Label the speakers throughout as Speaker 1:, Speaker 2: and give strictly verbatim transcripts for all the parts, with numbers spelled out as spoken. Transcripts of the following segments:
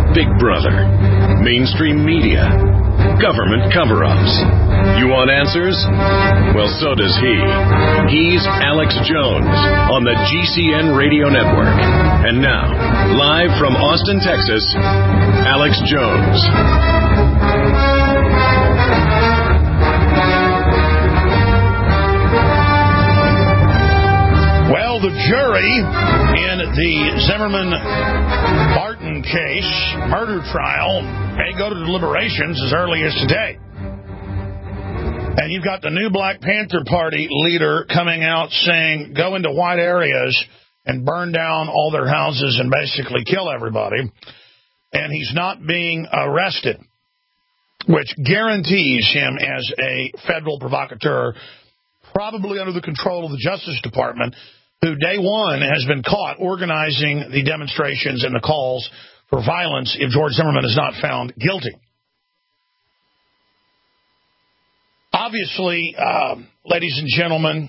Speaker 1: Big Brother, mainstream media, government cover-ups. You want answers? Well, so does he. He's Alex Jones on the G C N Radio Network. And now, live from Austin, Texas, Alex Jones.
Speaker 2: Well, the jury in the Zimmerman-Barton case, murder trial, may go to deliberations as early as today. And you've got the new Black Panther Party leader coming out saying, go into white areas and burn down all their houses and basically kill everybody. And he's not being arrested, which guarantees him as a federal provocateur, probably under the control of the Justice Department, who day one has been caught organizing the demonstrations and the calls for violence if George Zimmerman is not found guilty. Obviously, uh, ladies and gentlemen,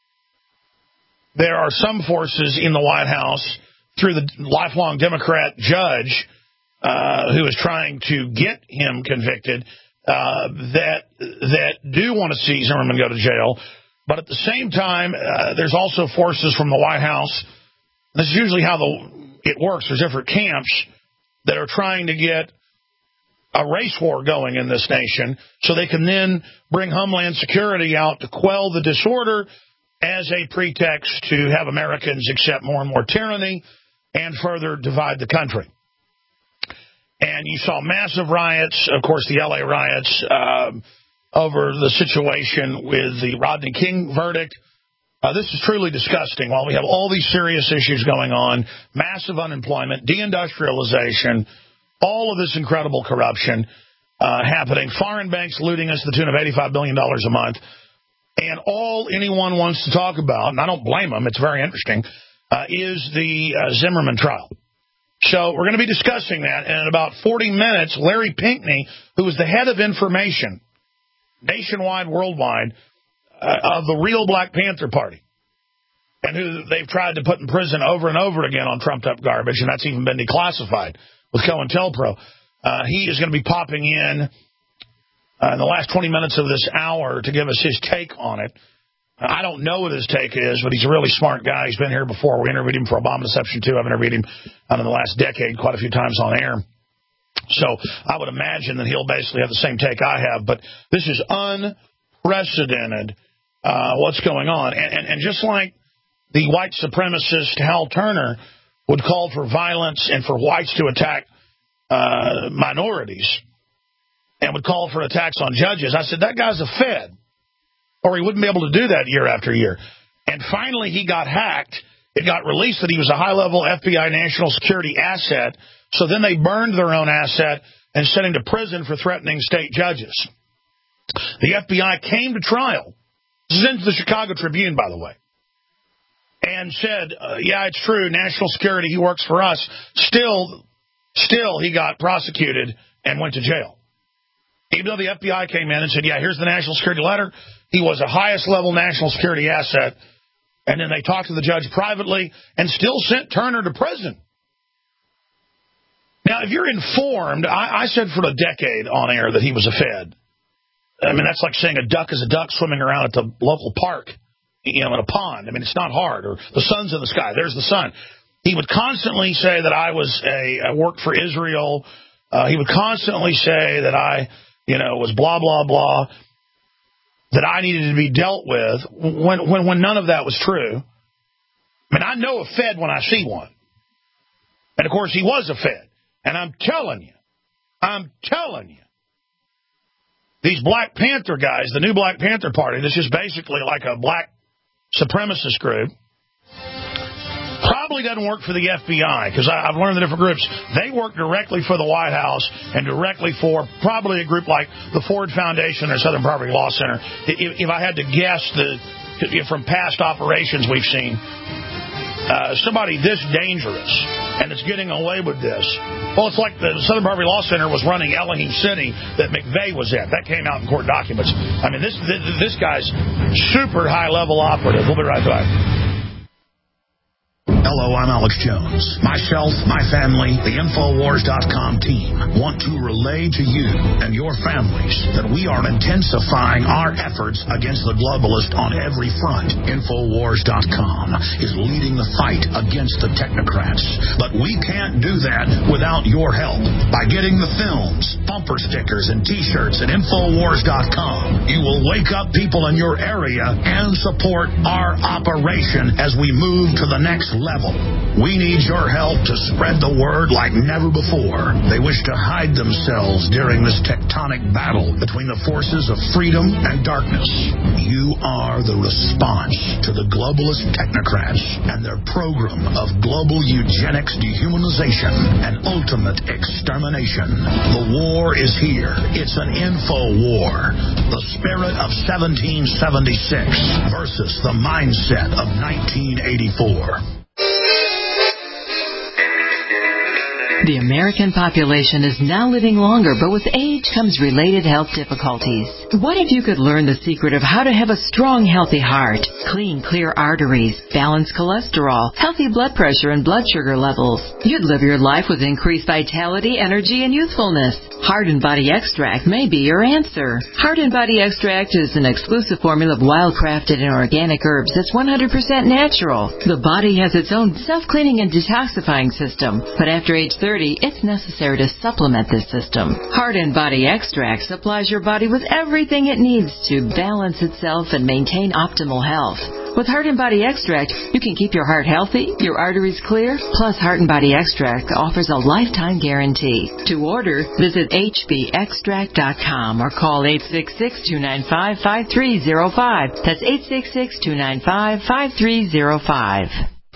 Speaker 2: there are some forces in the White House through the lifelong Democrat judge uh, who is trying to get him convicted uh, that that do want to see Zimmerman go to jail. But at the same time, uh, there's also forces from the White House. This is usually how the, it works. There's different camps that are trying to get a race war going in this nation so they can then bring Homeland Security out to quell the disorder as a pretext to have Americans accept more and more tyranny and further divide the country. And you saw massive riots, of course, the L A riots, uh, over the situation with the Rodney King verdict. Uh, this is truly disgusting. While we have all these serious issues going on, massive unemployment, deindustrialization, all of this incredible corruption uh, happening, foreign banks looting us to the tune of eighty-five billion dollars a month, and all anyone wants to talk about, and I don't blame them, it's very interesting, uh, is the uh, Zimmerman trial. So we're going to be discussing that, and in about forty minutes, Larry Pinkney, who is the head of information nationwide, worldwide, uh, of the real Black Panther Party, and who they've tried to put in prison over and over again on trumped-up garbage, and that's even been declassified with COINTELPRO. Uh, he is going to be popping in uh, in the last twenty minutes of this hour to give us his take on it. I don't know what his take is, but he's a really smart guy. He's been here before. We interviewed him for Obama Deception two. I've interviewed him uh, in the last decade quite a few times on air. So I would imagine that he'll basically have the same take I have. But this is unprecedented, uh, what's going on. And, and, and just like the white supremacist Hal Turner would call for violence and for whites to attack uh, minorities and would call for attacks on judges, I said, that guy's a Fed, or he wouldn't be able to do that year after year. And finally he got hacked. It got released that he was a high-level F B I national security asset. So then they burned their own asset and sent him to prison for threatening state judges. The F B I came to trial. This is in the Chicago Tribune, by the way, and said, uh, yeah, it's true, national security, he works for us. Still, still, he got prosecuted and went to jail. Even though the F B I came in and said, yeah, here's the national security letter, he was a highest-level national security asset. And then they talked to the judge privately and still sent Turner to prison. Now, if you're informed, I, I said for a decade on air that he was a Fed. I mean, that's like saying a duck is a duck swimming around at the local park, you know, in a pond. I mean, it's not hard. Or the sun's in the sky. There's the sun. He would constantly say that I was a, I worked for Israel. Uh, he would constantly say that I, you know, was blah, blah, blah, that I needed to be dealt with when, when, when none of that was true. I mean, I know a Fed when I see one. And, of course, he was a Fed. And I'm telling you, I'm telling you, these Black Panther guys, the new Black Panther Party, this is basically like a black supremacist group, probably doesn't work for the F B I, because I've learned the different groups. They work directly for the White House and directly for probably a group like the Ford Foundation or Southern Poverty Law Center. If, if I had to guess the, from past operations we've seen, Uh, somebody this dangerous, and it's getting away with this. Well, it's like the Southern Poverty Law Center was running Elohim City that McVeigh was at. That came out in court documents. I mean, this this, this guy's super high-level operative. We'll be right back.
Speaker 3: Hello, I'm Alex Jones. Myself, my family, the Infowars dot com team want to relay to you and your families that we are intensifying our efforts against the globalist on every front. Infowars dot com is leading the fight against the technocrats, but we can't do that without your help. By getting the films, bumper stickers, and T-shirts at Infowars dot com, you will wake up people in your area and support our operation as we move to the next level. We need your help to spread the word like never before. They wish to hide themselves during this tectonic battle between the forces of freedom and darkness. You are the response to the globalist technocrats and their program of global eugenics, dehumanization, and ultimate extermination. The war is here. It's an info war. The spirit of seventeen seventy-six versus the mindset of nineteen eighty-four.
Speaker 4: The American population is now living longer, but with age comes related health difficulties. What if you could learn the secret of how to have a strong, healthy heart, clean, clear arteries, balanced cholesterol, healthy blood pressure and blood sugar levels? You'd live your life with increased vitality, energy, and youthfulness. Heart and Body Extract may be your answer. Heart and Body Extract is an exclusive formula of wild-crafted and organic herbs that's one hundred percent natural. The body has its own self-cleaning and detoxifying system, but after age thirty, it's necessary to supplement this system. Heart and Body Extract supplies your body with everything it needs to balance itself and maintain optimal health. With Heart and Body Extract, you can keep your heart healthy, your arteries clear, plus Heart and Body Extract offers a lifetime guarantee. To order, visit H B extract dot com or call eight six six, two nine five, five three zero five. That's eight six six, two nine five, five three zero five.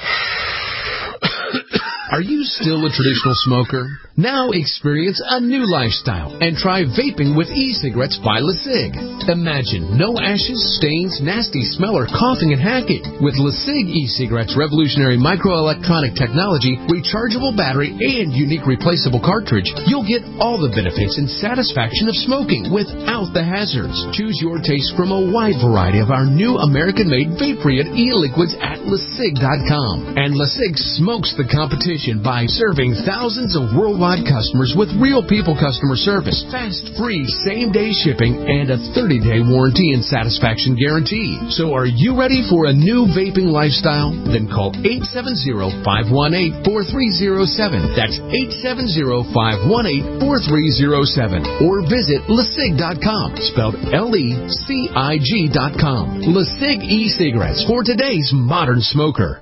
Speaker 5: Are you still a traditional smoker? Now experience a new lifestyle and try vaping with e-cigarettes by LeSig. Imagine no ashes, stains, nasty smell, or coughing and hacking. With LeSig e-cigarettes' revolutionary microelectronic technology, rechargeable battery, and unique replaceable cartridge, you'll get all the benefits and satisfaction of smoking without the hazards. Choose your taste from a wide variety of our new American-made vape-free e-liquids at LeSig dot com. And LeSig smokes the competition by serving thousands of worldwide customers with real people customer service, fast, free, same-day shipping, and a thirty-day warranty and satisfaction guarantee. So are you ready for a new vaping lifestyle? Then call eight seven zero, five one eight, four three zero seven. That's eight seven zero, five one eight, four three zero seven. Or visit LeSig dot com, spelled L E C I G dot com. LeSig e-cigarettes for today's modern smoker.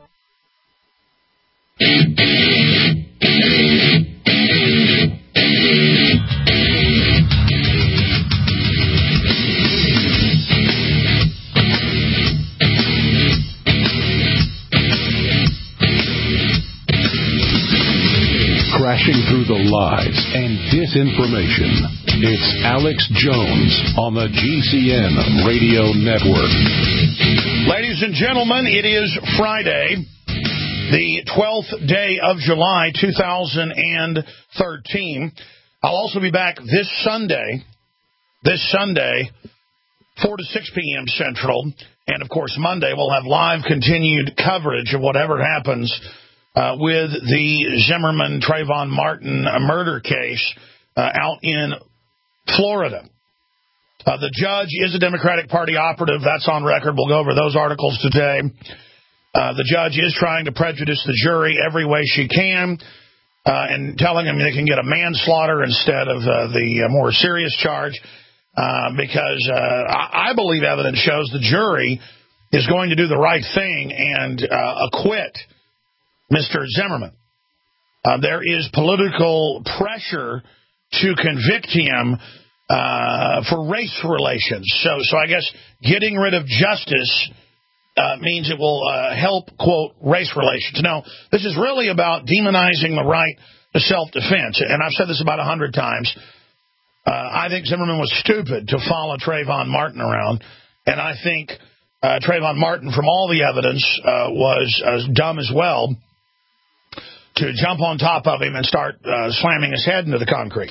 Speaker 1: Crashing through the lies and disinformation. It's Alex Jones on the G C N Radio Network.
Speaker 2: Ladies and gentlemen, it is Friday, the twelfth day of July, two thousand thirteen. I'll also be back this Sunday, this Sunday, four to six p.m. Central. And, of course, Monday we'll have live continued coverage of whatever happens Uh, with the Zimmerman Trayvon Martin murder case uh, out in Florida. Uh, the judge is a Democratic Party operative. That's on record. We'll go over those articles today. Uh, the judge is trying to prejudice the jury every way she can uh, and telling them they can get a manslaughter instead of uh, the uh, more serious charge uh, because uh, I-, I believe evidence shows the jury is going to do the right thing and uh, acquit Mister Zimmerman. Uh, there is political pressure to convict him uh, for race relations. So, so I guess getting rid of justice uh, means it will uh, help, quote, race relations. No, this is really about demonizing the right to self-defense. And I've said this about a hundred times. Uh, I think Zimmerman was stupid to follow Trayvon Martin around. And I think uh, Trayvon Martin, from all the evidence, uh, was uh, dumb as well, to jump on top of him and start uh, slamming his head into the concrete.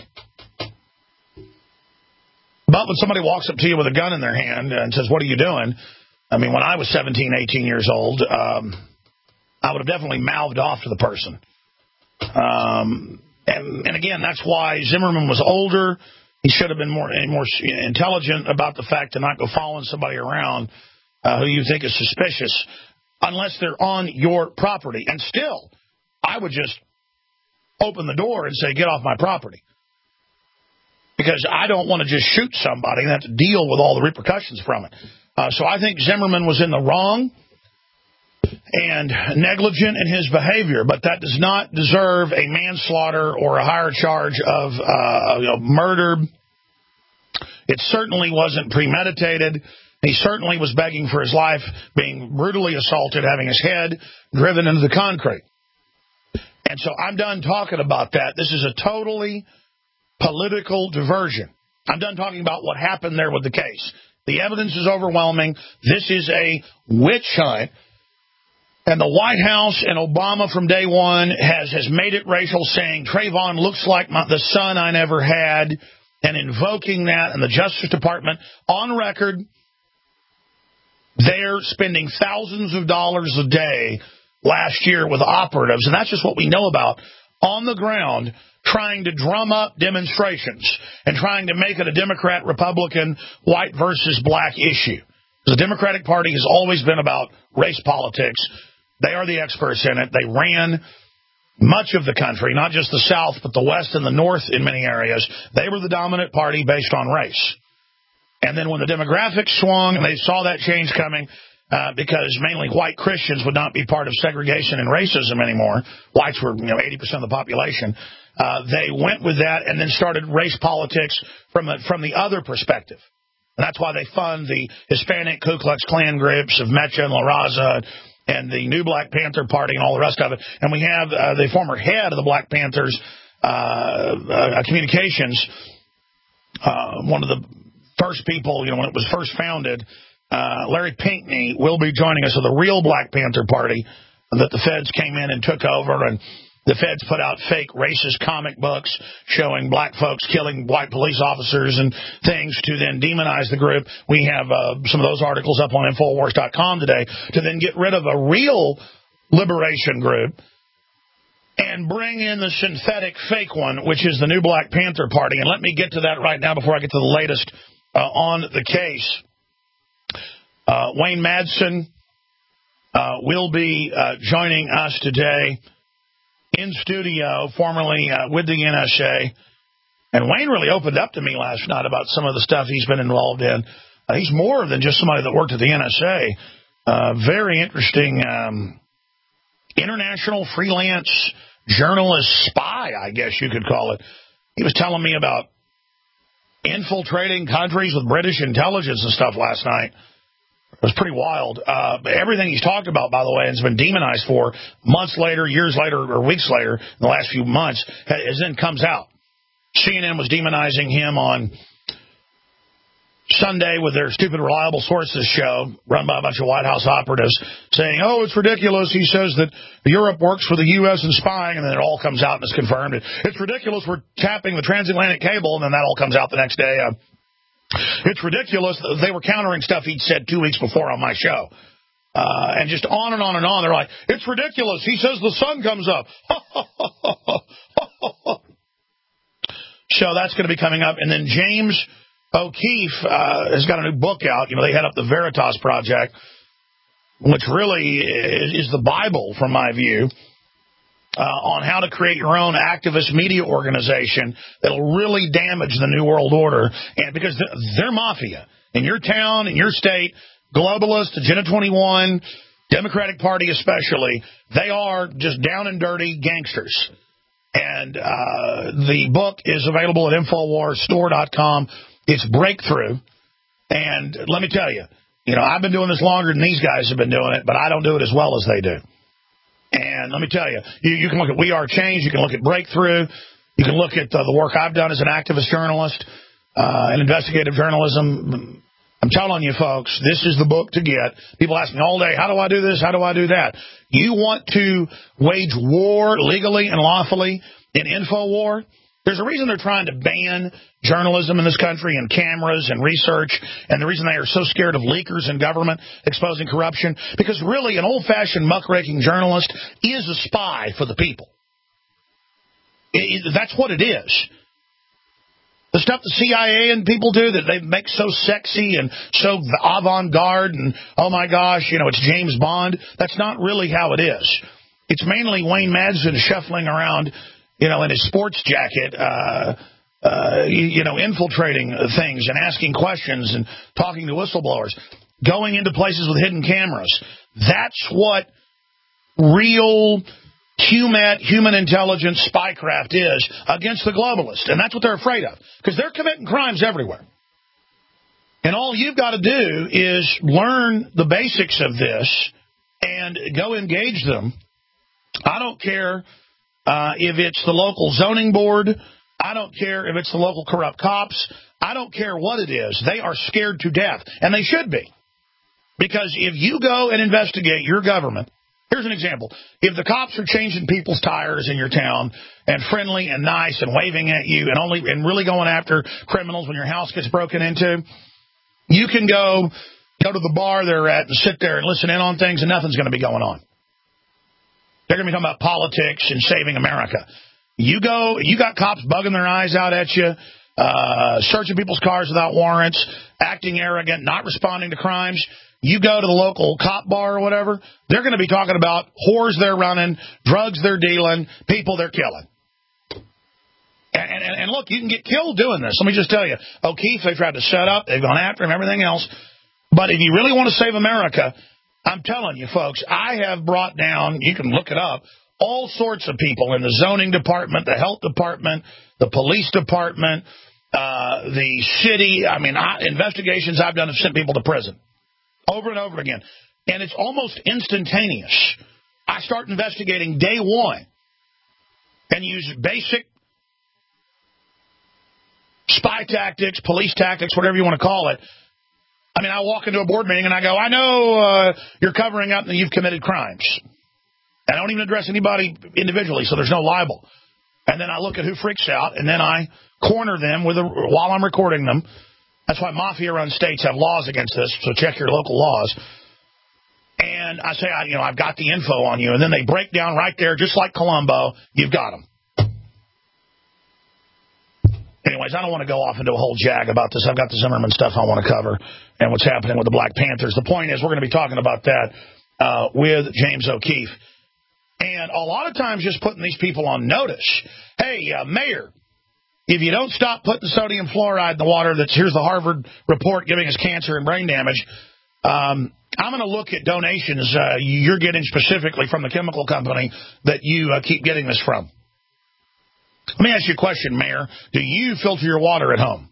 Speaker 2: But when somebody walks up to you with a gun in their hand and says, what are you doing? I mean, when I was seventeen, eighteen years old, um, I would have definitely mouthed off to the person. Um, and, and again, that's why Zimmerman was older. He should have been more more intelligent about the fact to not go following somebody around uh, who you think is suspicious, unless they're on your property. And still, I would just open the door and say, get off my property. Because I don't want to just shoot somebody and have to deal with all the repercussions from it. Uh, so I think Zimmerman was in the wrong and negligent in his behavior, but that does not deserve a manslaughter or a higher charge of uh, murder. It certainly wasn't premeditated. He certainly was begging for his life, being brutally assaulted, having his head driven into the concrete. And so I'm done talking about that. This is a totally political diversion. I'm done talking about what happened there with the case. The evidence is overwhelming. This is a witch hunt. And the White House and Obama from day one has, has made it racial, saying Trayvon looks like my, the son I never had, and invoking that. And the Justice Department, on record, they're spending thousands of dollars a day last year with operatives, and that's just what we know about, on the ground, trying to drum up demonstrations and trying to make it a Democrat-Republican, white versus black issue. The Democratic Party has always been about race politics. They are the experts in it. They ran much of the country, not just the South, but the West and the North in many areas. They were the dominant party based on race. And then when the demographics swung and they saw that change coming, uh, because mainly white Christians would not be part of segregation and racism anymore, whites were, you know, eighty percent of the population, uh, they went with that and then started race politics from a, from the other perspective. And that's why they fund the Hispanic Ku Klux Klan groups of Mecha and La Raza and the new Black Panther Party and all the rest of it. And we have uh, the former head of the Black Panthers uh, uh, communications, uh, one of the first people, you know, when it was first founded, uh, Larry Pinckney will be joining us of the real Black Panther Party that the feds came in and took over, and the feds put out fake racist comic books showing black folks killing white police officers and things to then demonize the group. We have uh, some of those articles up on Infowars dot com today to then get rid of a real liberation group and bring in the synthetic fake one, which is the new Black Panther Party. And let me get to that right now before I get to the latest uh, on the case. Uh, Wayne Madsen uh, will be uh, joining us today in studio, formerly uh, with the N S A. And Wayne really opened up to me last night about some of the stuff he's been involved in. Uh, he's more than just somebody that worked at the N S A. Uh, very interesting um, international freelance journalist spy, I guess you could call it. He was telling me about infiltrating countries with British intelligence and stuff last night. It was pretty wild. Uh, everything he's talked about, by the way, and has been demonized for months later, years later, or weeks later, in the last few months, as then comes out. C N N was demonizing him on Sunday with their stupid Reliable Sources show, run by a bunch of White House operatives, saying, oh, it's ridiculous. He says that Europe works for the U S in spying, and then it all comes out and is confirmed. It's ridiculous. We're tapping the transatlantic cable, and then that all comes out the next day. Uh, It's ridiculous. They were countering stuff he'd said two weeks before on my show. Uh, and just on and on and on. They're like, it's ridiculous. He says the sun comes up. So that's going to be coming up. And then James O'Keefe uh, has got a new book out. You know, they head up the Veritas Project, which really is the Bible, from my view. Uh, on how to create your own activist media organization that'll really damage the New World Order. And because they're, they're mafia. In your town, in your state, globalists, Agenda twenty-one, Democratic Party especially, they are just down and dirty gangsters. And uh, the book is available at Infowars store dot com. It's Breakthrough. And let me tell you, you know, I've been doing this longer than these guys have been doing it, but I don't do it as well as they do. And let me tell you, you, you can look at We Are Change. You can look at Breakthrough. You can look at uh, the work I've done as an activist journalist uh, and investigative journalism. I'm telling you, folks, this is the book to get. People ask me all day, how do I do this? How do I do that? You want to wage war legally and lawfully in InfoWar? There's a reason they're trying to ban journalism in this country and cameras and research, and the reason they are so scared of leakers in government exposing corruption, because really an old-fashioned muckraking journalist is a spy for the people. It, it, that's what it is. The stuff the C I A and people do that they make so sexy and so avant-garde and, oh my gosh, you know, it's James Bond, that's not really how it is. It's mainly Wayne Madsen shuffling around, you know, in his sports jacket, uh, uh, you, you know, infiltrating things and asking questions and talking to whistleblowers, going into places with hidden cameras. That's what real human, human intelligence spycraft is against the globalists. And that's what they're afraid of, because they're committing crimes everywhere. And all you've got to do is learn the basics of this and go engage them. I don't care Uh, if it's the local zoning board, I don't care if it's the local corrupt cops, I don't care what it is. They are scared to death, and they should be. Because if you go and investigate your government, here's an example. If the cops are changing people's tires in your town and friendly and nice and waving at you and only and really going after criminals when your house gets broken into, you can go, go to the bar they're at and sit there and listen in on things, and nothing's going to be going on. They're going to be talking about politics and saving America. You go, you got cops bugging their eyes out at you, uh, searching people's cars without warrants, acting arrogant, not responding to crimes. You go to the local cop bar or whatever, they're going to be talking about whores they're running, drugs they're dealing, people they're killing. And, and, and look, you can get killed doing this. Let me just tell you, O'Keefe, they've tried to set up, they've gone after him, everything else. But if you really want to save America, I'm telling you, folks, I have brought down, you can look it up, all sorts of people in the zoning department, the health department, the police department, uh, the city. I mean, I, investigations I've done have sent people to prison over and over again. And it's almost instantaneous. I start investigating day one and use basic spy tactics, police tactics, whatever you want to call it. I mean, I walk into a board meeting and I go, I know uh, you're covering up and you've committed crimes. I don't even address anybody individually, so there's no libel. And then I look at who freaks out, and then I corner them with a, while I'm recording them. That's why mafia-run states have laws against this, so check your local laws. And I say, I, you know, I've got the info on you, and then they break down right there, just like Columbo, you've got them. Anyways, I don't want to go off into a whole jag about this. I've got the Zimmerman stuff I want to cover and what's happening with the Black Panthers. The point is we're going to be talking about that uh, with James O'Keefe. And a lot of times just putting these people on notice. Hey, uh, Mayor, if you don't stop putting sodium fluoride in the water, that's here's the Harvard report giving us cancer and brain damage, um, I'm going to look at donations uh, you're getting specifically from the chemical company that you uh, keep getting this from. Let me ask you a question, Mayor. Do you filter your water at home?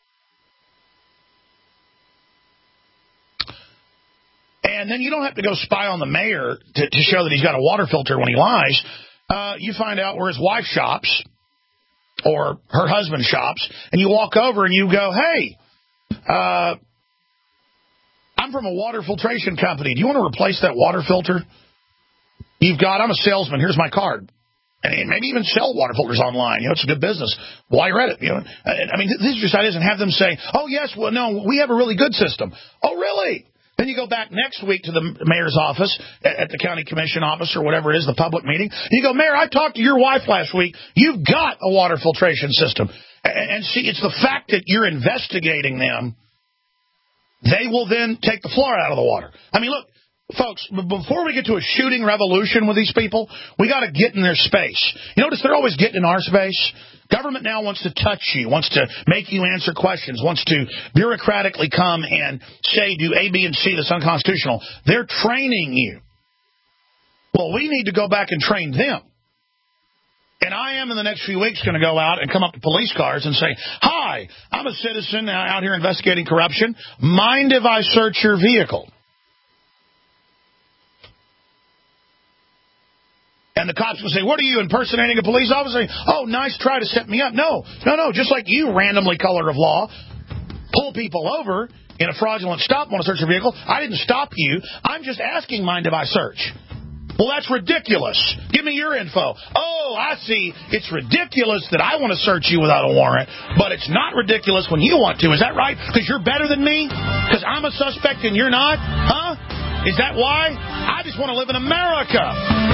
Speaker 2: And then you don't have to go spy on the mayor to, to show that he's got a water filter when he lies. Uh, you find out where his wife shops or her husband shops, and you walk over and you go, hey, uh, I'm from a water filtration company. Do you want to replace that water filter you've got? I'm a salesman. Here's my card. And maybe even sell water filters online. You know, it's a good business. While you're at it, you know. I mean, this is just ideas, and have them say, oh, yes, well, no, we have a really good system. Oh, really? Then you go back next week to the mayor's office, at the county commission office or whatever it is, the public meeting. And you go, Mayor, I talked to your wife last week. You've got a water filtration system. And see, it's the fact that you're investigating them. They will then take the fluoride out of the water. I mean, look. Folks, before we get to a shooting revolution with these people, we got to get in their space. You notice they're always getting in our space? Government now wants to touch you, wants to make you answer questions, wants to bureaucratically come and say, do A, B, and C that's unconstitutional. They're training you. Well, we need to go back and train them. And I am in the next few weeks going to go out and come up to police cars and say, hi, I'm a citizen out here investigating corruption. Mind if I search your vehicle? And the cops will say, what are you, impersonating a police officer? Oh, nice try to set me up. No, no, no, just like you, randomly color of law, pull people over in a fraudulent stop on a search your vehicle. I didn't stop you. I'm just asking, mind if I search? Well, that's ridiculous. Give me your info. Oh, I see. It's ridiculous that I want to search you without a warrant, but it's not ridiculous when you want to. Is that right? Because you're better than me? Because I'm a suspect and you're not? Huh? Is that why? I just want to live in America.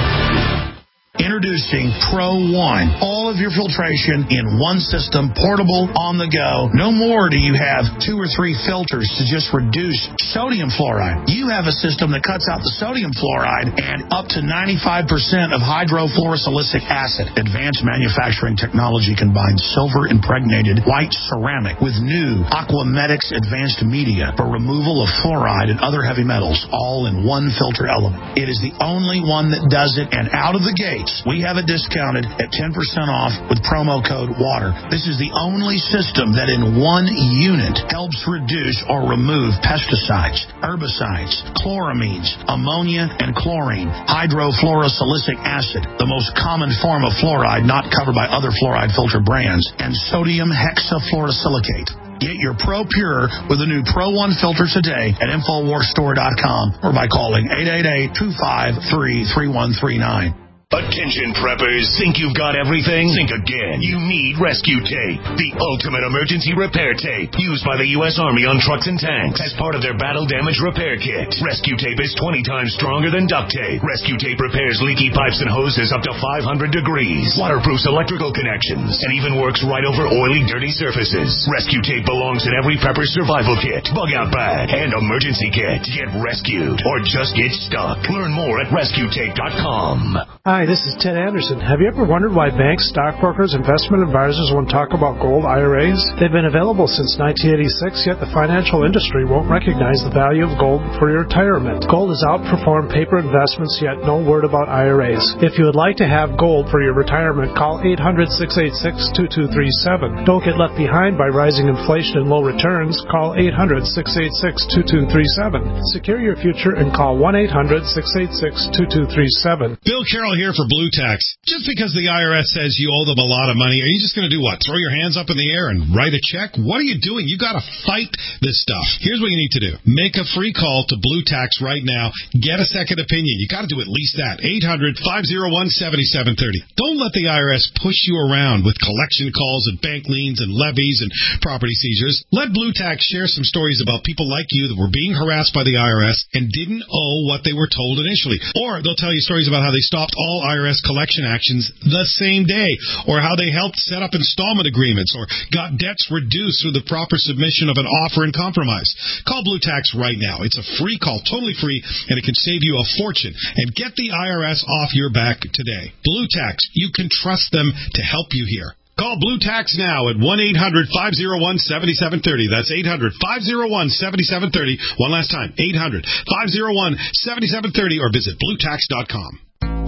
Speaker 3: Introducing Pro One. All of your filtration in one system, portable, on the go. No more do you have two or three filters to just reduce sodium fluoride. You have a system that cuts out the sodium fluoride and up to ninety-five percent of hydrofluorosilicic acid. Advanced manufacturing technology combines silver-impregnated white ceramic with new Aquamedics advanced media for removal of fluoride and other heavy metals, all in one filter element. It is the only one that does it, and out of the gate, we have it discounted at ten percent off with promo code WATER. This is the only system that in one unit helps reduce or remove pesticides, herbicides, chloramines, ammonia, and chlorine, hydrofluorosilicic acid, the most common form of fluoride not covered by other fluoride filter brands, and sodium hexafluorosilicate. Get your Pro Pure with the new Pro One filter today at Infowars Store dot com or by calling eight eight eight, two five three, three one three nine.
Speaker 1: Attention preppers, think you've got everything? Think again. You need Rescue Tape, the ultimate emergency repair tape used by the U S Army on trucks and tanks as part of their battle damage repair kit. Rescue Tape is twenty times stronger than duct tape. Rescue Tape repairs leaky pipes and hoses up to five hundred degrees, waterproofs electrical connections, and even works right over oily, dirty surfaces. Rescue Tape belongs in every prepper's survival kit, bug out bag, and emergency kit. Get rescued or just get stuck. Learn more at rescue tape dot com.
Speaker 6: Hi, this is Ted Anderson. Have you ever wondered why banks, stockbrokers, investment advisors won't talk about gold I R As? They've been available since nineteen eighty-six, yet the financial industry won't recognize the value of gold for your retirement. Gold has outperformed paper investments, yet no word about I R As. If you would like to have gold for your retirement, call eight hundred, six eight six, two two three seven. Don't get left behind by rising inflation and low returns. Call eight hundred, six eight six, two two three seven. Secure your future and call one eight hundred, six eight six, two two three seven.
Speaker 7: Bill Carroll here for Blue Tax. Just because the I R S says you owe them a lot of money, are you just going to do what? Throw your hands up in the air and write a check? What are you doing? You got to fight this stuff. Here's what you need to do. Make a free call to Blue Tax right now. Get a second opinion. You got to do at least that. eight hundred, five oh one, seven seven three oh. Don't let the I R S push you around with collection calls and bank liens and levies and property seizures. Let Blue Tax share some stories about people like you that were being harassed by the I R S and didn't owe what they were told initially. Or they'll tell you stories about how they stopped all I R S collection actions the same day, or how they helped set up installment agreements, or got debts reduced through the proper submission of an offer and compromise. Call Blue Tax right now. It's a free call, totally free, and it can save you a fortune. And get the I R S off your back today. Blue Tax, you can trust them to help you here. Call Blue Tax now at one eight hundred, five oh one, seven seven three oh. That's eight hundred, five oh one, seven seven three oh. One last time, eight hundred, five oh one, seven seven three oh, or visit blue tax dot com.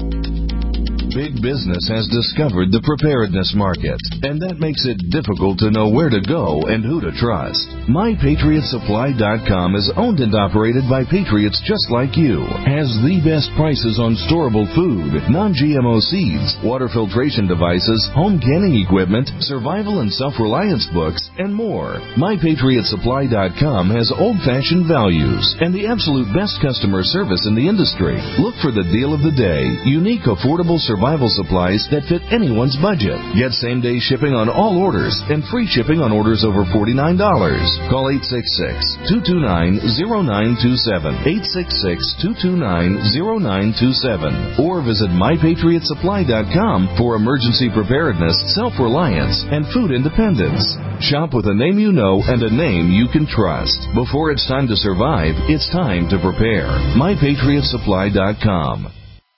Speaker 8: Big business has discovered the preparedness market, and that makes it difficult to know where to go and who to trust. my patriot supply dot com is owned and operated by patriots just like you, has the best prices on storable food, non-G M O seeds, water filtration devices, home canning equipment, survival and self-reliance books, and more. my patriot supply dot com has old-fashioned values and the absolute best customer service in the industry. Look for the deal of the day, unique, affordable survival Survival supplies that fit anyone's budget. Get same-day shipping on all orders and free shipping on orders over forty-nine dollars. Call eight six six, two two nine, zero nine two seven, eight six six, two two nine, zero nine two seven, or visit my patriot supply dot com for emergency preparedness, self-reliance, and food independence. Shop with a name you know and a name you can trust. Before it's time to survive, it's time to prepare. my patriot supply dot com.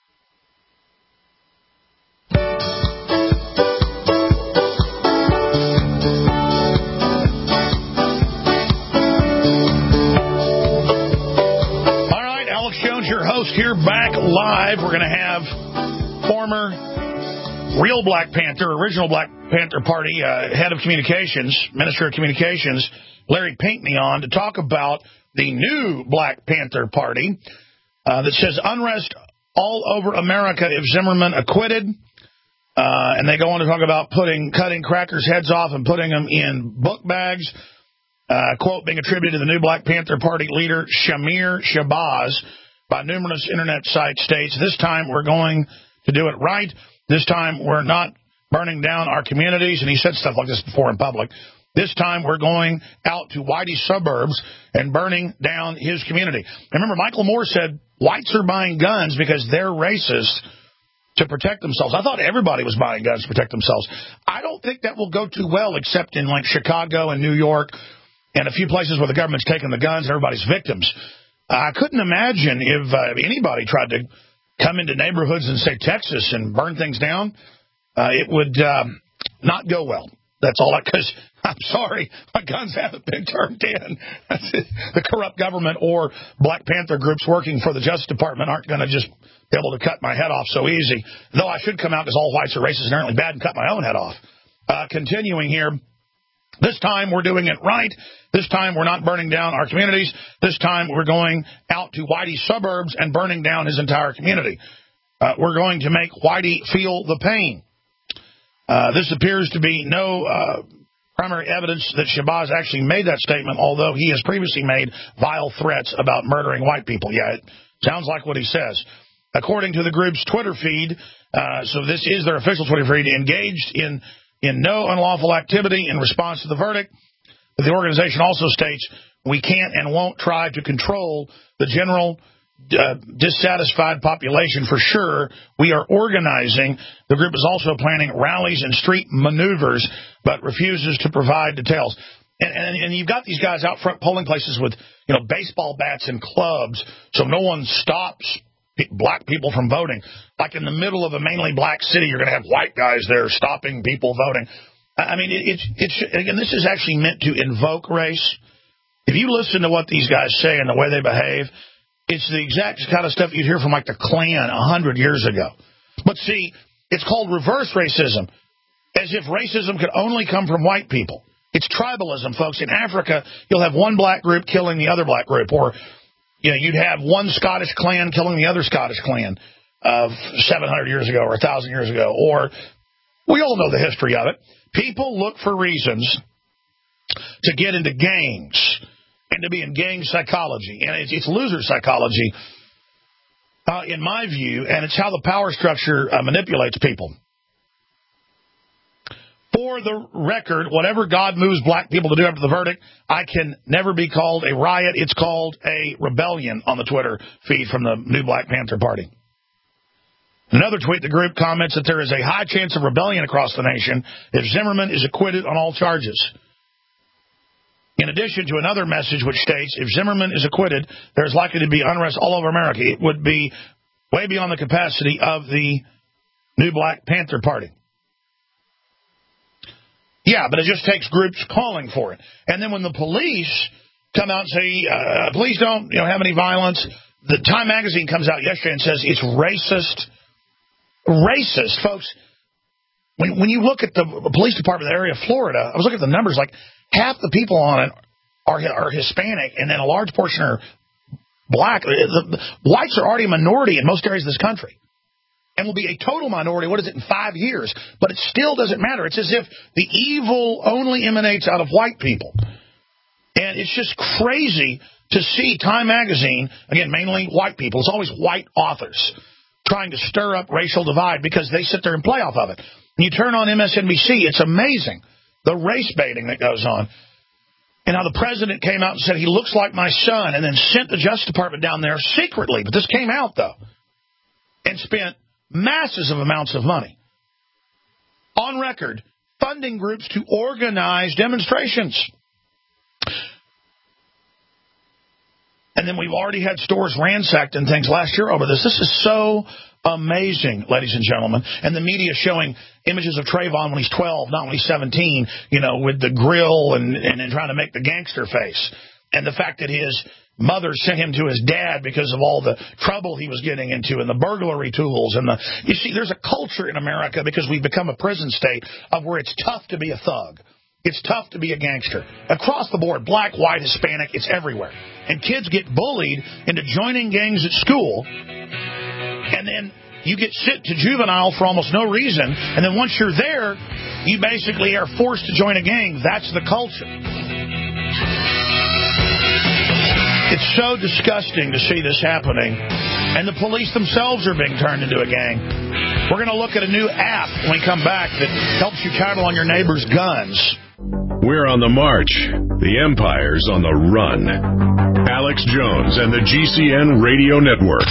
Speaker 2: Here back live. We're going to have former real Black Panther, original Black Panther Party uh, head of communications, Minister of Communications, Larry Pinckney, on to talk about the new Black Panther Party uh, that says unrest all over America if Zimmerman acquitted. Uh, and they go on to talk about putting cutting crackers' heads off and putting them in book bags. Uh, quote being attributed to the new Black Panther Party leader, Shamir Shabazz, by numerous internet sites states, this time we're going to do it right. This time we're not burning down our communities. And he said stuff like this before in public. This time we're going out to Whitey's suburbs and burning down his community. And remember, Michael Moore said whites are buying guns because they're racist to protect themselves. I thought everybody was buying guns to protect themselves. I don't think that will go too well, except in like Chicago and New York and a few places where the government's taking the guns and everybody's victims. Uh, I couldn't imagine if uh, anybody tried to come into neighborhoods in, say, Texas and burn things down. Uh, it would um, not go well. That's all I, because I'm sorry, my guns haven't been turned in. The corrupt government or Black Panther groups working for the Justice Department aren't going to just be able to cut my head off so easy. Though I should come out because all whites are racist and inherently bad and cut my own head off. Uh, continuing here, this time we're doing it right. This time we're not burning down our communities. This time we're going out to Whitey's suburbs and burning down his entire community. Uh, we're going to make Whitey feel the pain. Uh, this appears to be no uh, primary evidence that Shabazz actually made that statement, although he has previously made vile threats about murdering white people. Yeah, it sounds like what he says. According to the group's Twitter feed, uh, so this is their official Twitter feed, engaged in, in no unlawful activity in response to the verdict. But the organization also states, we can't and won't try to control the general Uh, dissatisfied population for sure. We are organizing. The group is also planning rallies and street maneuvers, but refuses to provide details. And, and, and you've got these guys out front polling places with, you know, baseball bats and clubs, so no one stops black people from voting. Like in the middle of a mainly black city, you're going to have white guys there stopping people voting. I mean, it, it's, it's, again, this is actually meant to invoke race. If you listen to what these guys say and the way they behave, it's the exact kind of stuff you'd hear from like the Klan a hundred years ago. But see, it's called reverse racism, as if racism could only come from white people. It's tribalism, folks. In Africa, you'll have one black group killing the other black group, or you know, you'd have one Scottish clan killing the other Scottish clan of seven hundred years ago or one thousand years ago. Or we all know the history of it. People look for reasons to get into gangs and to be in gang psychology. And it's, it's loser psychology, uh, in my view, and it's how the power structure uh, manipulates people. For the record, whatever God moves black people to do after the verdict, I can never be called a riot. It's called a rebellion on the Twitter feed from the new Black Panther Party. Another tweet, the group comments that there is a high chance of rebellion across the nation if Zimmerman is acquitted on all charges. In addition to another message which states, if Zimmerman is acquitted, there is likely to be unrest all over America. It would be way beyond the capacity of the new Black Panther Party. Yeah, but it just takes groups calling for it. And then when the police come out and say, uh, please don't you know, have any violence, the Time magazine comes out yesterday and says it's racist. Racist, folks. When, when you look at the police department in the area of Florida, I was looking at the numbers, like, half the people on it are, are Hispanic, and then a large portion are black. The, the whites are already a minority in most areas of this country and will be a total minority, what is it, in five years? But it still doesn't matter. It's as if the evil only emanates out of white people. And it's just crazy to see Time magazine, again, mainly white people, it's always white authors, trying to stir up racial divide because they sit there and play off of it. When you turn on M S N B C, it's amazing. The race baiting that goes on. And how the president came out and said, he looks like my son, and then sent the Justice Department down there secretly. But this came out, though, and spent massive amounts of money on record funding groups to organize demonstrations. And then we've already had stores ransacked and things last year over this. This is so amazing, ladies and gentlemen. And the media showing images of Trayvon when he's twelve, not when he's seventeen, you know, with the grill and, and, and trying to make the gangster face. And the fact that his mother sent him to his dad because of all the trouble he was getting into and the burglary tools. And the you see, there's a culture in America, because we've become a prison state, of where it's tough to be a thug. It's tough to be a gangster. Across the board, black, white, Hispanic, it's everywhere. And kids get bullied into joining gangs at school, and then you get sent to juvenile for almost no reason, and then once you're there, you basically are forced to join a gang. That's the culture. It's so disgusting to see this happening. And the police themselves are being turned into a gang. We're going to look at a new app when we come back that helps you title on your neighbor's guns.
Speaker 1: We're on the march. The empire's on the run. Alex Jones and the G C N Radio Network.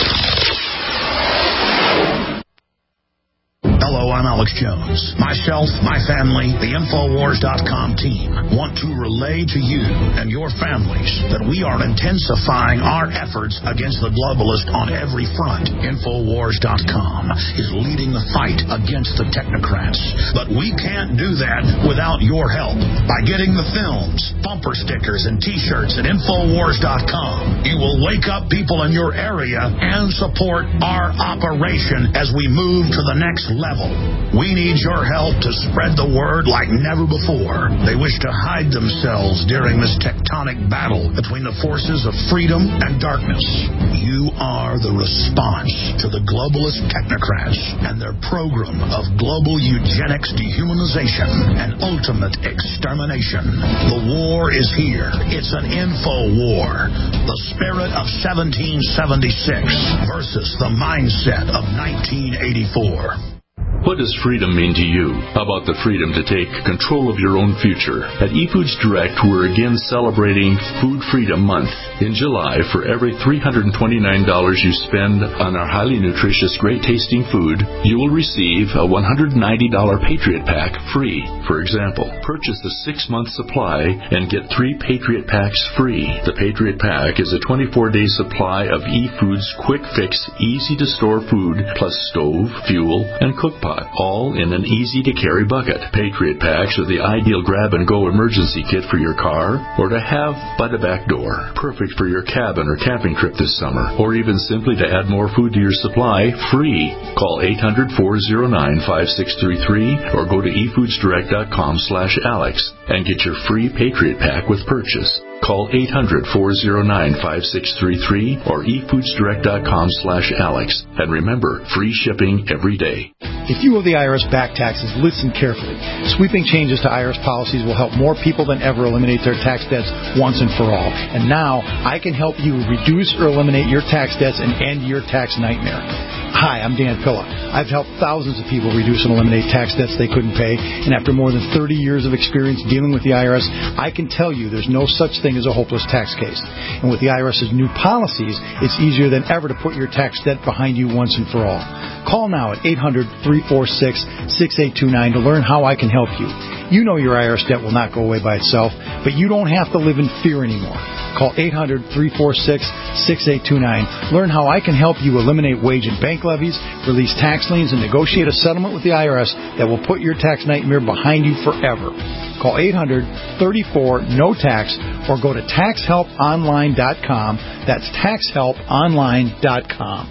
Speaker 3: Hello, I'm Alex Jones. Myself, my family, the Infowars dot com team want to relay to you and your families that we are intensifying our efforts against the globalists on every front. Infowars dot com is leading the fight against the technocrats. But we can't do that without your help. By getting the films, bumper stickers, and T-shirts at Infowars dot com, you will wake up people in your area and support our operation as we move to the next level. We need your help to spread the word like never before. They wish to hide themselves during this tectonic battle between the forces of freedom and darkness. You are the response to the globalist technocrats and their program of global eugenics, dehumanization, and ultimate extermination. The war is here. It's an info war. The spirit of seventeen seventy-six versus the mindset of nineteen eighty-four.
Speaker 9: What does freedom mean to you? How about the freedom to take control of your own future? At eFoods Direct, we're again celebrating Food Freedom Month. In July, for every three hundred twenty-nine dollars you spend on our highly nutritious, great-tasting food, you will receive a one hundred ninety dollars Patriot Pack free. For example, purchase a six-month supply and get three Patriot Packs free. The Patriot Pack is a twenty-four day supply of eFoods quick-fix, easy-to-store food, plus stove, fuel, and cook pot, all in an easy-to-carry bucket. Patriot Packs are the ideal grab-and-go emergency kit for your car or to have by the back door. Perfect for your cabin or camping trip this summer, or even simply to add more food to your supply, free. Call eight hundred, four oh nine, five six three three or go to efoods direct dot com slash Alex and get your free Patriot Pack with purchase. Call eight hundred, four oh nine, five six three three or efoods direct dot com slash Alex. And remember, free shipping every day.
Speaker 10: If you owe the I R S back taxes, listen carefully. Sweeping changes to I R S policies will help more people than ever eliminate their tax debts once and for all. And now, I can help you reduce or eliminate your tax debts and end your tax nightmare. Hi, I'm Dan Pilla. I've helped thousands of people reduce and eliminate tax debts they couldn't pay, and after more than thirty years of experience dealing with the I R S, I can tell you there's no such thing as a hopeless tax case. And with the IRS's new policies, it's easier than ever to put your tax debt behind you once and for all. Call now at eight hundred, three four six, six eight two nine to learn how I can help you. You know your I R S debt will not go away by itself, but you don't have to live in fear anymore. Call eight hundred, three four six, six eight two nine. Learn how I can help you eliminate wage and bank levies, release tax liens, and negotiate a settlement with the I R S that will put your tax nightmare behind you forever. Call eight hundred, three four, N O tax or go to tax help online dot com. That's tax help online dot com.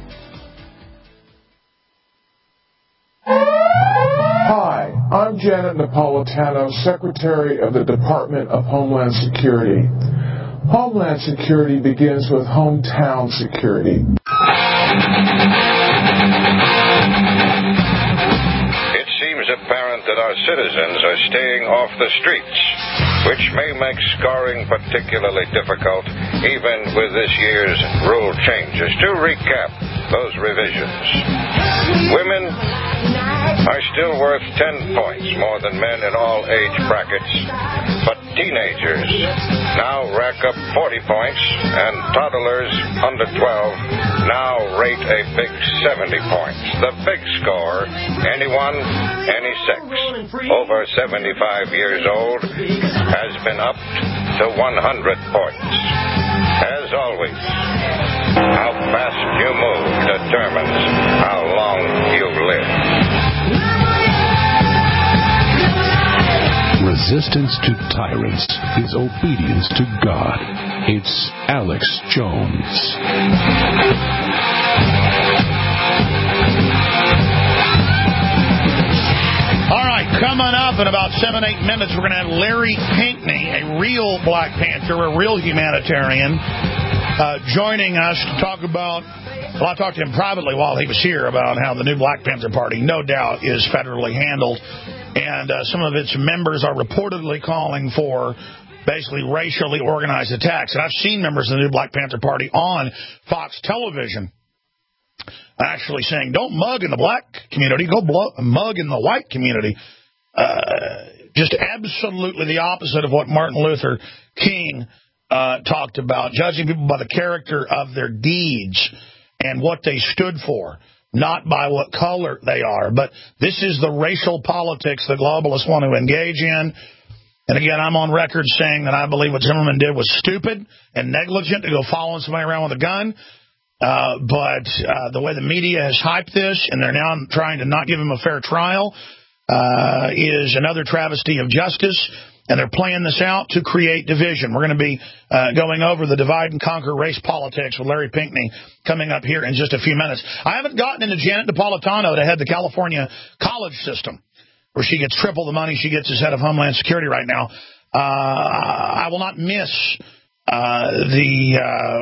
Speaker 11: Hi, I'm Janet Napolitano, Secretary of the Department of Homeland Security. Homeland Security begins with hometown security.
Speaker 12: It seems apparent that our citizens are staying off the streets, which may make scoring particularly difficult even with this year's rule changes. To recap those revisions, women are still worth ten points more than men in all age brackets, but teenagers now rack up forty points, and toddlers under twelve now rate a big seventy points. The big score, anyone, any sex, over seventy-five years old, has been upped to one hundred points. As always, how fast you move determines how long you live.
Speaker 13: Resistance to tyrants is obedience to God. It's Alex Jones.
Speaker 2: All right, coming up in about seven, eight minutes, we're going to have Larry Pinkney, a real Black Panther, a real humanitarian, uh, joining us to talk about, well, I talked to him privately while he was here about how the new Black Panther Party, no doubt, is federally handled. And uh, some of its members are reportedly calling for basically racially organized attacks. And I've seen members of the new Black Panther Party on Fox television actually saying, don't mug in the black community, go blow, mug in the white community. Uh, just absolutely the opposite of what Martin Luther King uh, talked about, judging people by the character of their deeds and what they stood for, not by what color they are. But this is the racial politics the globalists want to engage in. And again, I'm on record saying that I believe what Zimmerman did was stupid and negligent to go following somebody around with a gun. Uh, but uh, the way the media has hyped this, and they're now trying to not give him a fair trial, uh, is another travesty of justice. And they're playing this out to create division. We're going to be uh, going over the divide and conquer race politics with Larry Pinckney coming up here in just a few minutes. I haven't gotten into Janet Napolitano to head the California college system, where she gets triple the money she gets as head of Homeland Security right now. Uh, I will not miss uh, the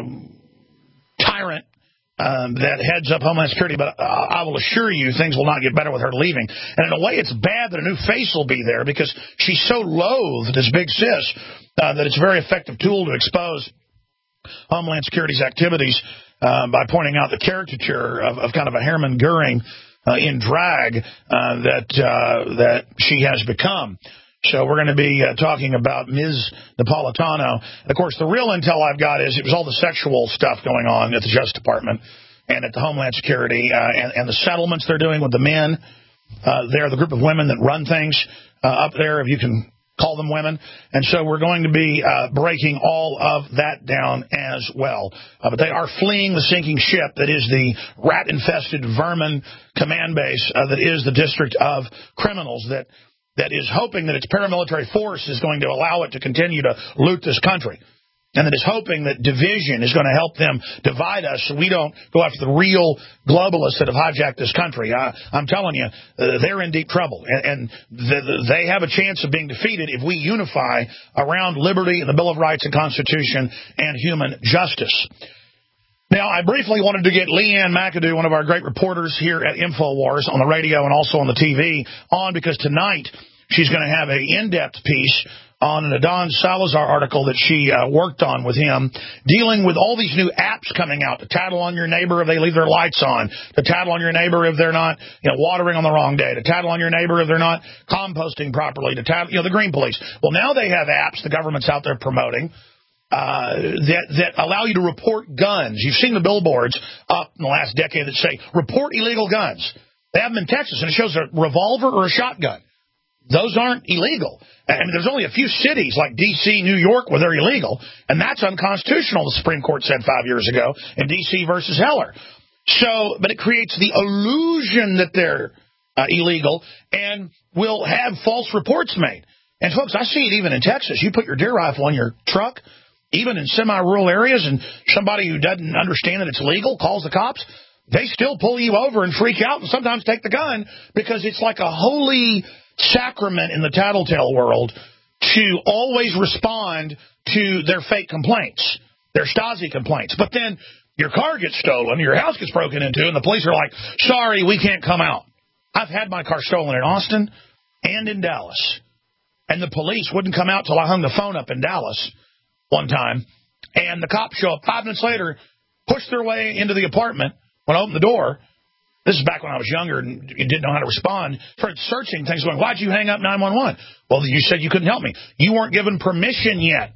Speaker 2: uh, tyrant um, that heads up Homeland Security, but uh, I will assure you things will not get better with her leaving. And in a way, it's bad that a new face will be there because she's so loathed as Big Sis uh, that it's a very effective tool to expose Homeland Security's activities uh, by pointing out the caricature of, of kind of a Hermann Goering Uh, in drag uh, that uh, that she has become. So we're going to be uh, talking about Miz Napolitano. Of course, the real intel I've got is it was all the sexual stuff going on at the Justice Department and at the Homeland Security uh, and, and the settlements they're doing with the men. Uh, they're the group of women that run things uh, up there, if you can call them women. And so we're going to be uh, breaking all of that down as well. Uh, but they are fleeing the sinking ship that is the rat-infested vermin command base uh, that is the District of Criminals that that is hoping that its paramilitary force is going to allow it to continue to loot this country. And that is hoping that division is going to help them divide us so we don't go after the real globalists that have hijacked this country. I, I'm telling you, uh, they're in deep trouble. And, and the, the, they have a chance of being defeated if we unify around liberty and the Bill of Rights and Constitution and human justice. Now, I briefly wanted to get Leanne McAdoo, one of our great reporters here at InfoWars on the radio and also on the T V, on because tonight she's going to have an in-depth piece on an Adon Salazar article that she uh, worked on with him, dealing with all these new apps coming out to tattle on your neighbor if they leave their lights on, to tattle on your neighbor if they're not, you know, watering on the wrong day, to tattle on your neighbor if they're not composting properly, to tattle, you know, the Green Police. Well, now they have apps the government's out there promoting uh, that that allow you to report guns. You've seen the billboards up in the last decade that say, report illegal guns. They have them in Texas, and it shows a revolver or a shotgun. Those aren't illegal. I mean, there's only a few cities like D C, New York, where they're illegal, and that's unconstitutional, the Supreme Court said five years ago in D C versus Heller. So, but it creates the illusion that they're uh, illegal and will have false reports made. And, folks, I see it even in Texas. You put your deer rifle in your truck, even in semi-rural areas, and somebody who doesn't understand that it's legal calls the cops, they still pull you over and freak out and sometimes take the gun because it's like a holy sacrament in the tattletale world to always respond to their fake complaints, their Stasi complaints. But then your car gets stolen, your house gets broken into, and the police are like, sorry, we can't come out. I've had my car stolen in Austin and in Dallas, and the police wouldn't come out till I hung the phone up in Dallas one time, and the cops show up five minutes later, push their way into the apartment. When I opened the door, this is back when I was younger and didn't know how to respond, started searching things, going, why'd you hang up nine one one? Well, you said you couldn't help me. You weren't given permission yet.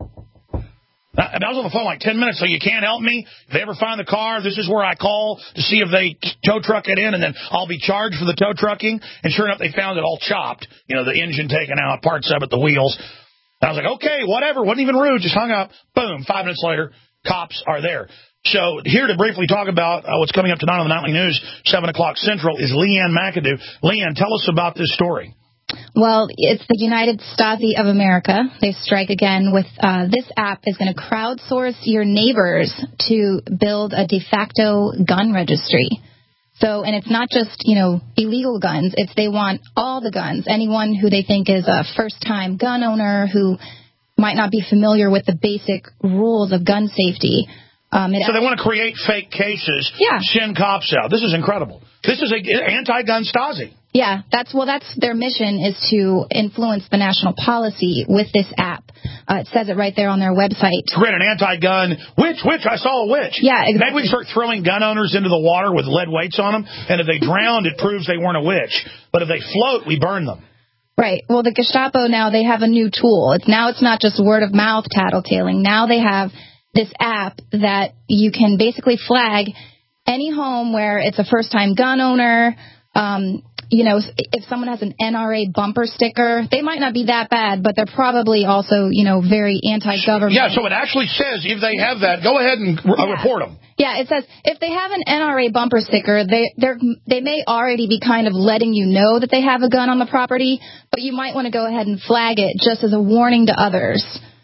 Speaker 2: I, I was on the phone like ten minutes, so you can't help me? If they ever find the car, this is where I call to see if they tow truck it in, and then I'll be charged for the tow trucking. And sure enough, they found it all chopped, you know, the engine taken out, parts of it, the wheels. And I was like, okay, whatever, wasn't even rude, just hung up. Boom, five minutes later, cops are there. So here to briefly talk about uh, what's coming up tonight on the Nightly News, seven o'clock Central, is Leanne McAdoo. Leanne, tell us about this story.
Speaker 14: Well, it's the United Stasi of America. They strike again with uh, this app is going to crowdsource your neighbors to build a de facto gun registry. So, and it's not just, you know, illegal guns. It's they want all the guns. Anyone who they think is a first-time gun owner who might not be familiar with the basic rules of gun safety. Um,
Speaker 2: so they want to create fake cases,
Speaker 14: yeah.
Speaker 2: send cops out. This is incredible. This is an anti-gun Stasi.
Speaker 14: Yeah, that's well, that's their mission is to influence the national policy with this app. Uh, it says it right there on their website.
Speaker 2: Create an anti-gun witch, witch, I saw a witch.
Speaker 14: Yeah, exactly.
Speaker 2: Maybe we can start throwing gun owners into the water with lead weights on them, and if they drowned, it proves they weren't a witch. But if they float, we burn them.
Speaker 14: Right. Well, the Gestapo now, they have a new tool. It's now it's not just word of mouth tattletaling. Now they have this app that you can basically flag any home where it's a first-time gun owner. Um, you know, if someone has an N R A bumper sticker, they might not be that bad, but they're probably also, you know, very anti-government.
Speaker 2: Yeah, so it actually says if they have that, go ahead and r-
Speaker 14: yeah.
Speaker 2: report them.
Speaker 14: Yeah, it says if they have an N R A bumper sticker, they they're, they may already be kind of letting you know that they have a gun on the property, but you might want to go ahead and flag it just as a warning to others.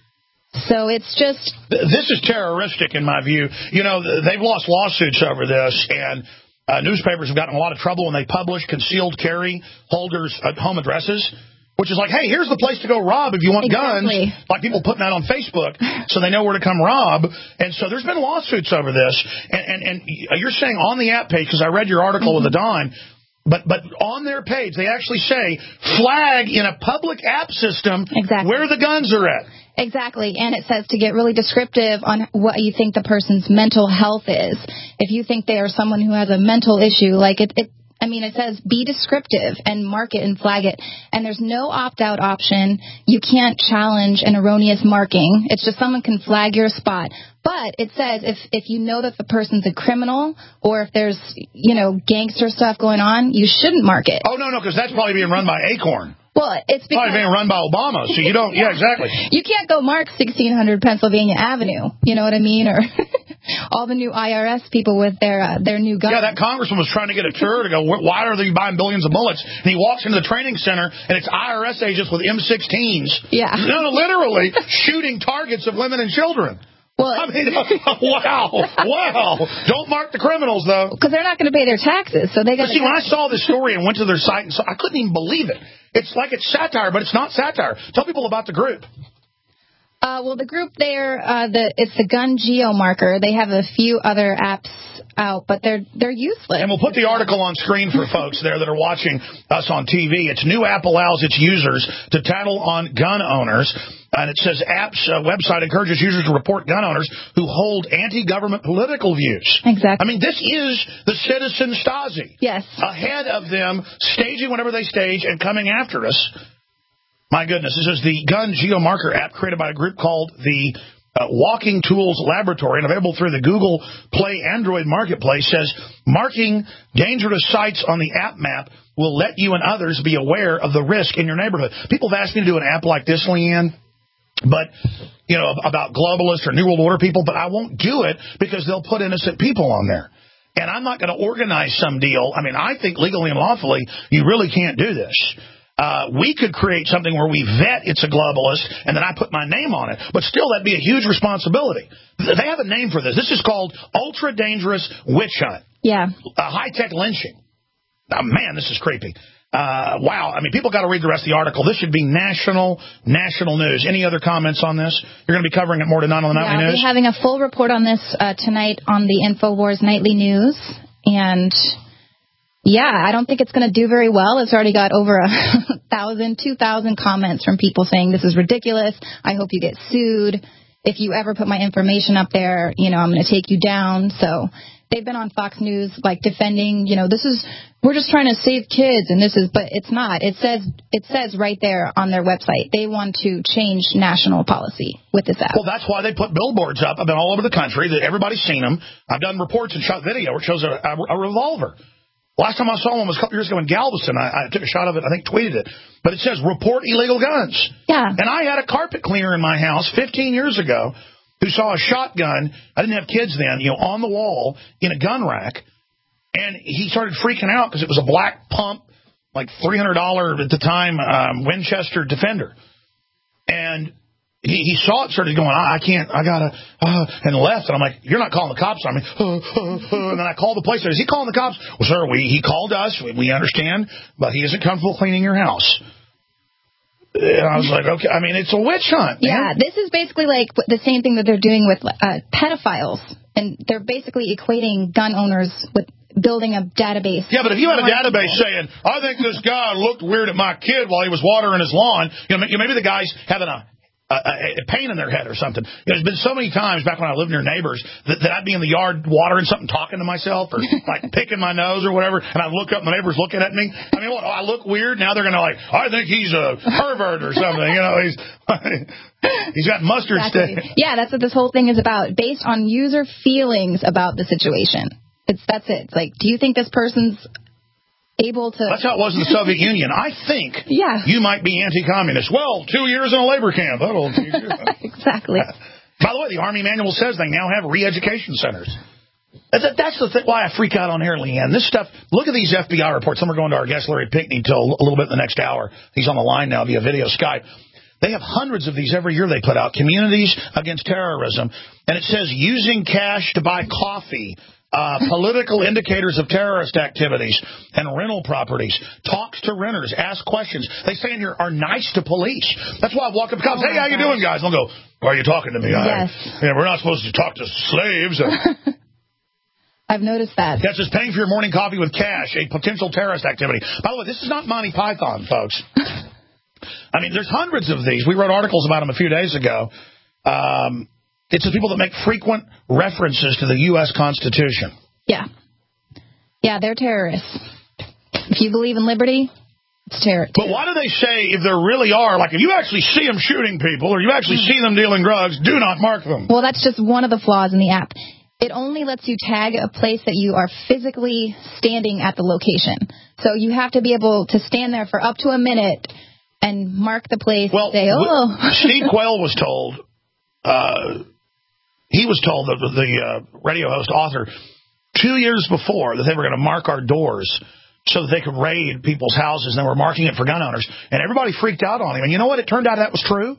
Speaker 14: So it's just...
Speaker 2: This is terroristic in my view. You know, they've lost lawsuits over this, and uh, newspapers have gotten in a lot of trouble when they publish concealed carry holders' uh, home addresses, which is like, hey, here's the place to go rob if you want
Speaker 14: exactly.
Speaker 2: guns, like people putting that on Facebook so they know where to come rob. And so there's been lawsuits over this. And, and, and you're saying on the app page, because I read your article mm-hmm. with the Don, But but on their page, they actually say, flag in a public app system
Speaker 14: exactly.
Speaker 2: where the guns are at.
Speaker 14: Exactly. And it says to get really descriptive on what you think the person's mental health is. If you think they are someone who has a mental issue, like it, it I mean, it says be descriptive and mark it and flag it. And there's no opt-out option. You can't challenge an erroneous marking. It's just someone can flag your spot. But it says if, if you know that the person's a criminal or if there's, you know, gangster stuff going on, you shouldn't mark it.
Speaker 2: Oh, no, no, because that's probably being run by Acorn.
Speaker 14: Well, it's because...
Speaker 2: Probably being run by Obama, so you don't... Yeah, exactly.
Speaker 14: You can't go mark sixteen hundred Pennsylvania Avenue, you know what I mean? Or all the new I R S people with their uh, their new guns.
Speaker 2: Yeah, that congressman was trying to get a tour to go, why are they buying billions of bullets? And he walks into the training center, and it's I R S agents with M sixteens.
Speaker 14: Yeah.
Speaker 2: No, no, literally shooting targets of women and children.
Speaker 14: Well,
Speaker 2: I mean, wow, wow. Don't mark the criminals, though.
Speaker 14: Because they're not going to pay their taxes, so they got to...
Speaker 2: See, when I saw this story and went to their site, and saw, I couldn't even believe it. It's like it's satire, but it's not satire. Tell people about the group.
Speaker 14: Uh, well, the group there, uh, the it's the Gun Geo Marker. They have a few other apps out, but they're they're useless.
Speaker 2: And we'll put the article on screen for folks there that are watching us on T V. Its new app allows its users to tattle on gun owners. And it says app's uh, website encourages users to report gun owners who hold anti-government political views.
Speaker 14: Exactly.
Speaker 2: I mean, this is the citizen Stasi.
Speaker 14: Yes.
Speaker 2: Ahead of them, staging whenever they stage and coming after us. My goodness, this is the Gun Geo Marker app created by a group called the uh, Walking Tools Laboratory and available through the Google Play Android Marketplace. Says marking dangerous sites on the app map will let you and others be aware of the risk in your neighborhood. People have asked me to do an app like this, Leanne, but, you know, about globalists or New World Order people, but I won't do it because they'll put innocent people on there. And I'm not going to organize some deal. I mean, I think legally and lawfully, you really can't do this. Uh, we could create something where we vet it's a globalist, and then I put my name on it. But still, that'd be a huge responsibility. They have a name for this. This is called ultra-dangerous witch hunt.
Speaker 14: Yeah.
Speaker 2: Uh, high-tech lynching. Oh, man, this is creepy. Uh, wow. I mean, people got to read the rest of the article. This should be national, national news. Any other comments on this? You're going to be covering it more tonight on the Nightly
Speaker 14: yeah,
Speaker 2: News?
Speaker 14: I'll be having a full report on this uh, tonight on the InfoWars Nightly News. And... yeah, I don't think it's going to do very well. It's already got over a thousand, two thousand comments from people saying this is ridiculous. I hope you get sued. If you ever put my information up there, you know, I'm going to take you down. So they've been on Fox News, like defending, you know, this is, we're just trying to save kids and this is, but it's not. It says, it says right there on their website, they want to change national policy with this app.
Speaker 2: Well, that's why they put billboards up. I've been all over the country that everybody's seen them. I've done reports and shot video where it shows a, a, a revolver. Last time I saw one was a couple years ago in Galveston. I, I took a shot of it, I think tweeted it. But it says, report illegal guns.
Speaker 14: Yeah.
Speaker 2: And I had a carpet cleaner in my house fifteen years ago who saw a shotgun. I didn't have kids then, you know, on the wall in a gun rack. And he started freaking out because it was a black pump, like three hundred dollars at the time, um, Winchester Defender. And He, he saw it, started going, I, I can't, I gotta, uh, and left. And I'm like, you're not calling the cops on me. Uh, uh, uh, and then I called the place. Is he calling the cops? Well, sir, we, he called us. We, we understand, but he isn't comfortable cleaning your house. And I was like, okay, I mean, it's a witch hunt. Man.
Speaker 14: Yeah, this is basically like the same thing that they're doing with uh, pedophiles. And they're basically equating gun owners with building a database.
Speaker 2: Yeah, but if you had a database saying, I think this guy looked weird at my kid while he was watering his lawn, you know, maybe the guy's having a A, a pain in their head or something. You know, there's been so many times back when I lived near neighbors that, that I'd be in the yard watering something, talking to myself, or like picking my nose or whatever, and I'd look up, my neighbor's looking at me. I mean, what, I look weird? Now they're going to like, I think he's a pervert or something. You know, he's he's got mustard
Speaker 14: Exactly.
Speaker 2: stain.
Speaker 14: Yeah, that's what this whole thing is about, based on user feelings about the situation. It's that's it. It's like, do you think this person's able to...
Speaker 2: That's how it was in the Soviet Union. I think
Speaker 14: yeah.
Speaker 2: you might be anti-communist. Well, two years in a labor camp. That'll teach you.
Speaker 14: Exactly.
Speaker 2: By the way, the Army manual says they now have re-education centers. That's the thing, why I freak out on here, Leanne. This stuff, look at these F B I reports. Some are going to our guest, Larry Pinckney, till a little bit in the next hour. He's on the line now via video Skype. They have hundreds of these every year they put out. Communities Against Terrorism. And it says using cash to buy coffee. Uh, political indicators of terrorist activities and rental properties, talks to renters, ask questions. They say in here are nice to police. That's why I walk up to cops. Oh hey, how gosh. you doing, guys? And they'll go, why are you talking to me?
Speaker 14: Yes.
Speaker 2: I, yeah, we're not supposed to talk to slaves.
Speaker 14: I've noticed that.
Speaker 2: That's just paying for your morning coffee with cash, a potential terrorist activity. By the way, this is not Monty Python, folks. I mean, there's hundreds of these. We wrote articles about them a few days ago. Um... It's the people that make frequent references to the U S Constitution.
Speaker 14: Yeah. Yeah, they're terrorists. If you believe in liberty, it's terror.
Speaker 2: But why do they say if there really are, like if you actually see them shooting people or you actually see them dealing drugs, do not mark them?
Speaker 14: Well, that's just one of the flaws in the app. It only lets you tag a place that you are physically standing at the location. So you have to be able to stand there for up to a minute and mark the place
Speaker 2: well,
Speaker 14: and say, oh.
Speaker 2: Steve Quayle was told... Uh, He was told, the, the uh, radio host, author, two years before that they were going to mark our doors so that they could raid people's houses, and they were marking it for gun owners. And everybody freaked out on him. And you know what? It turned out that was true.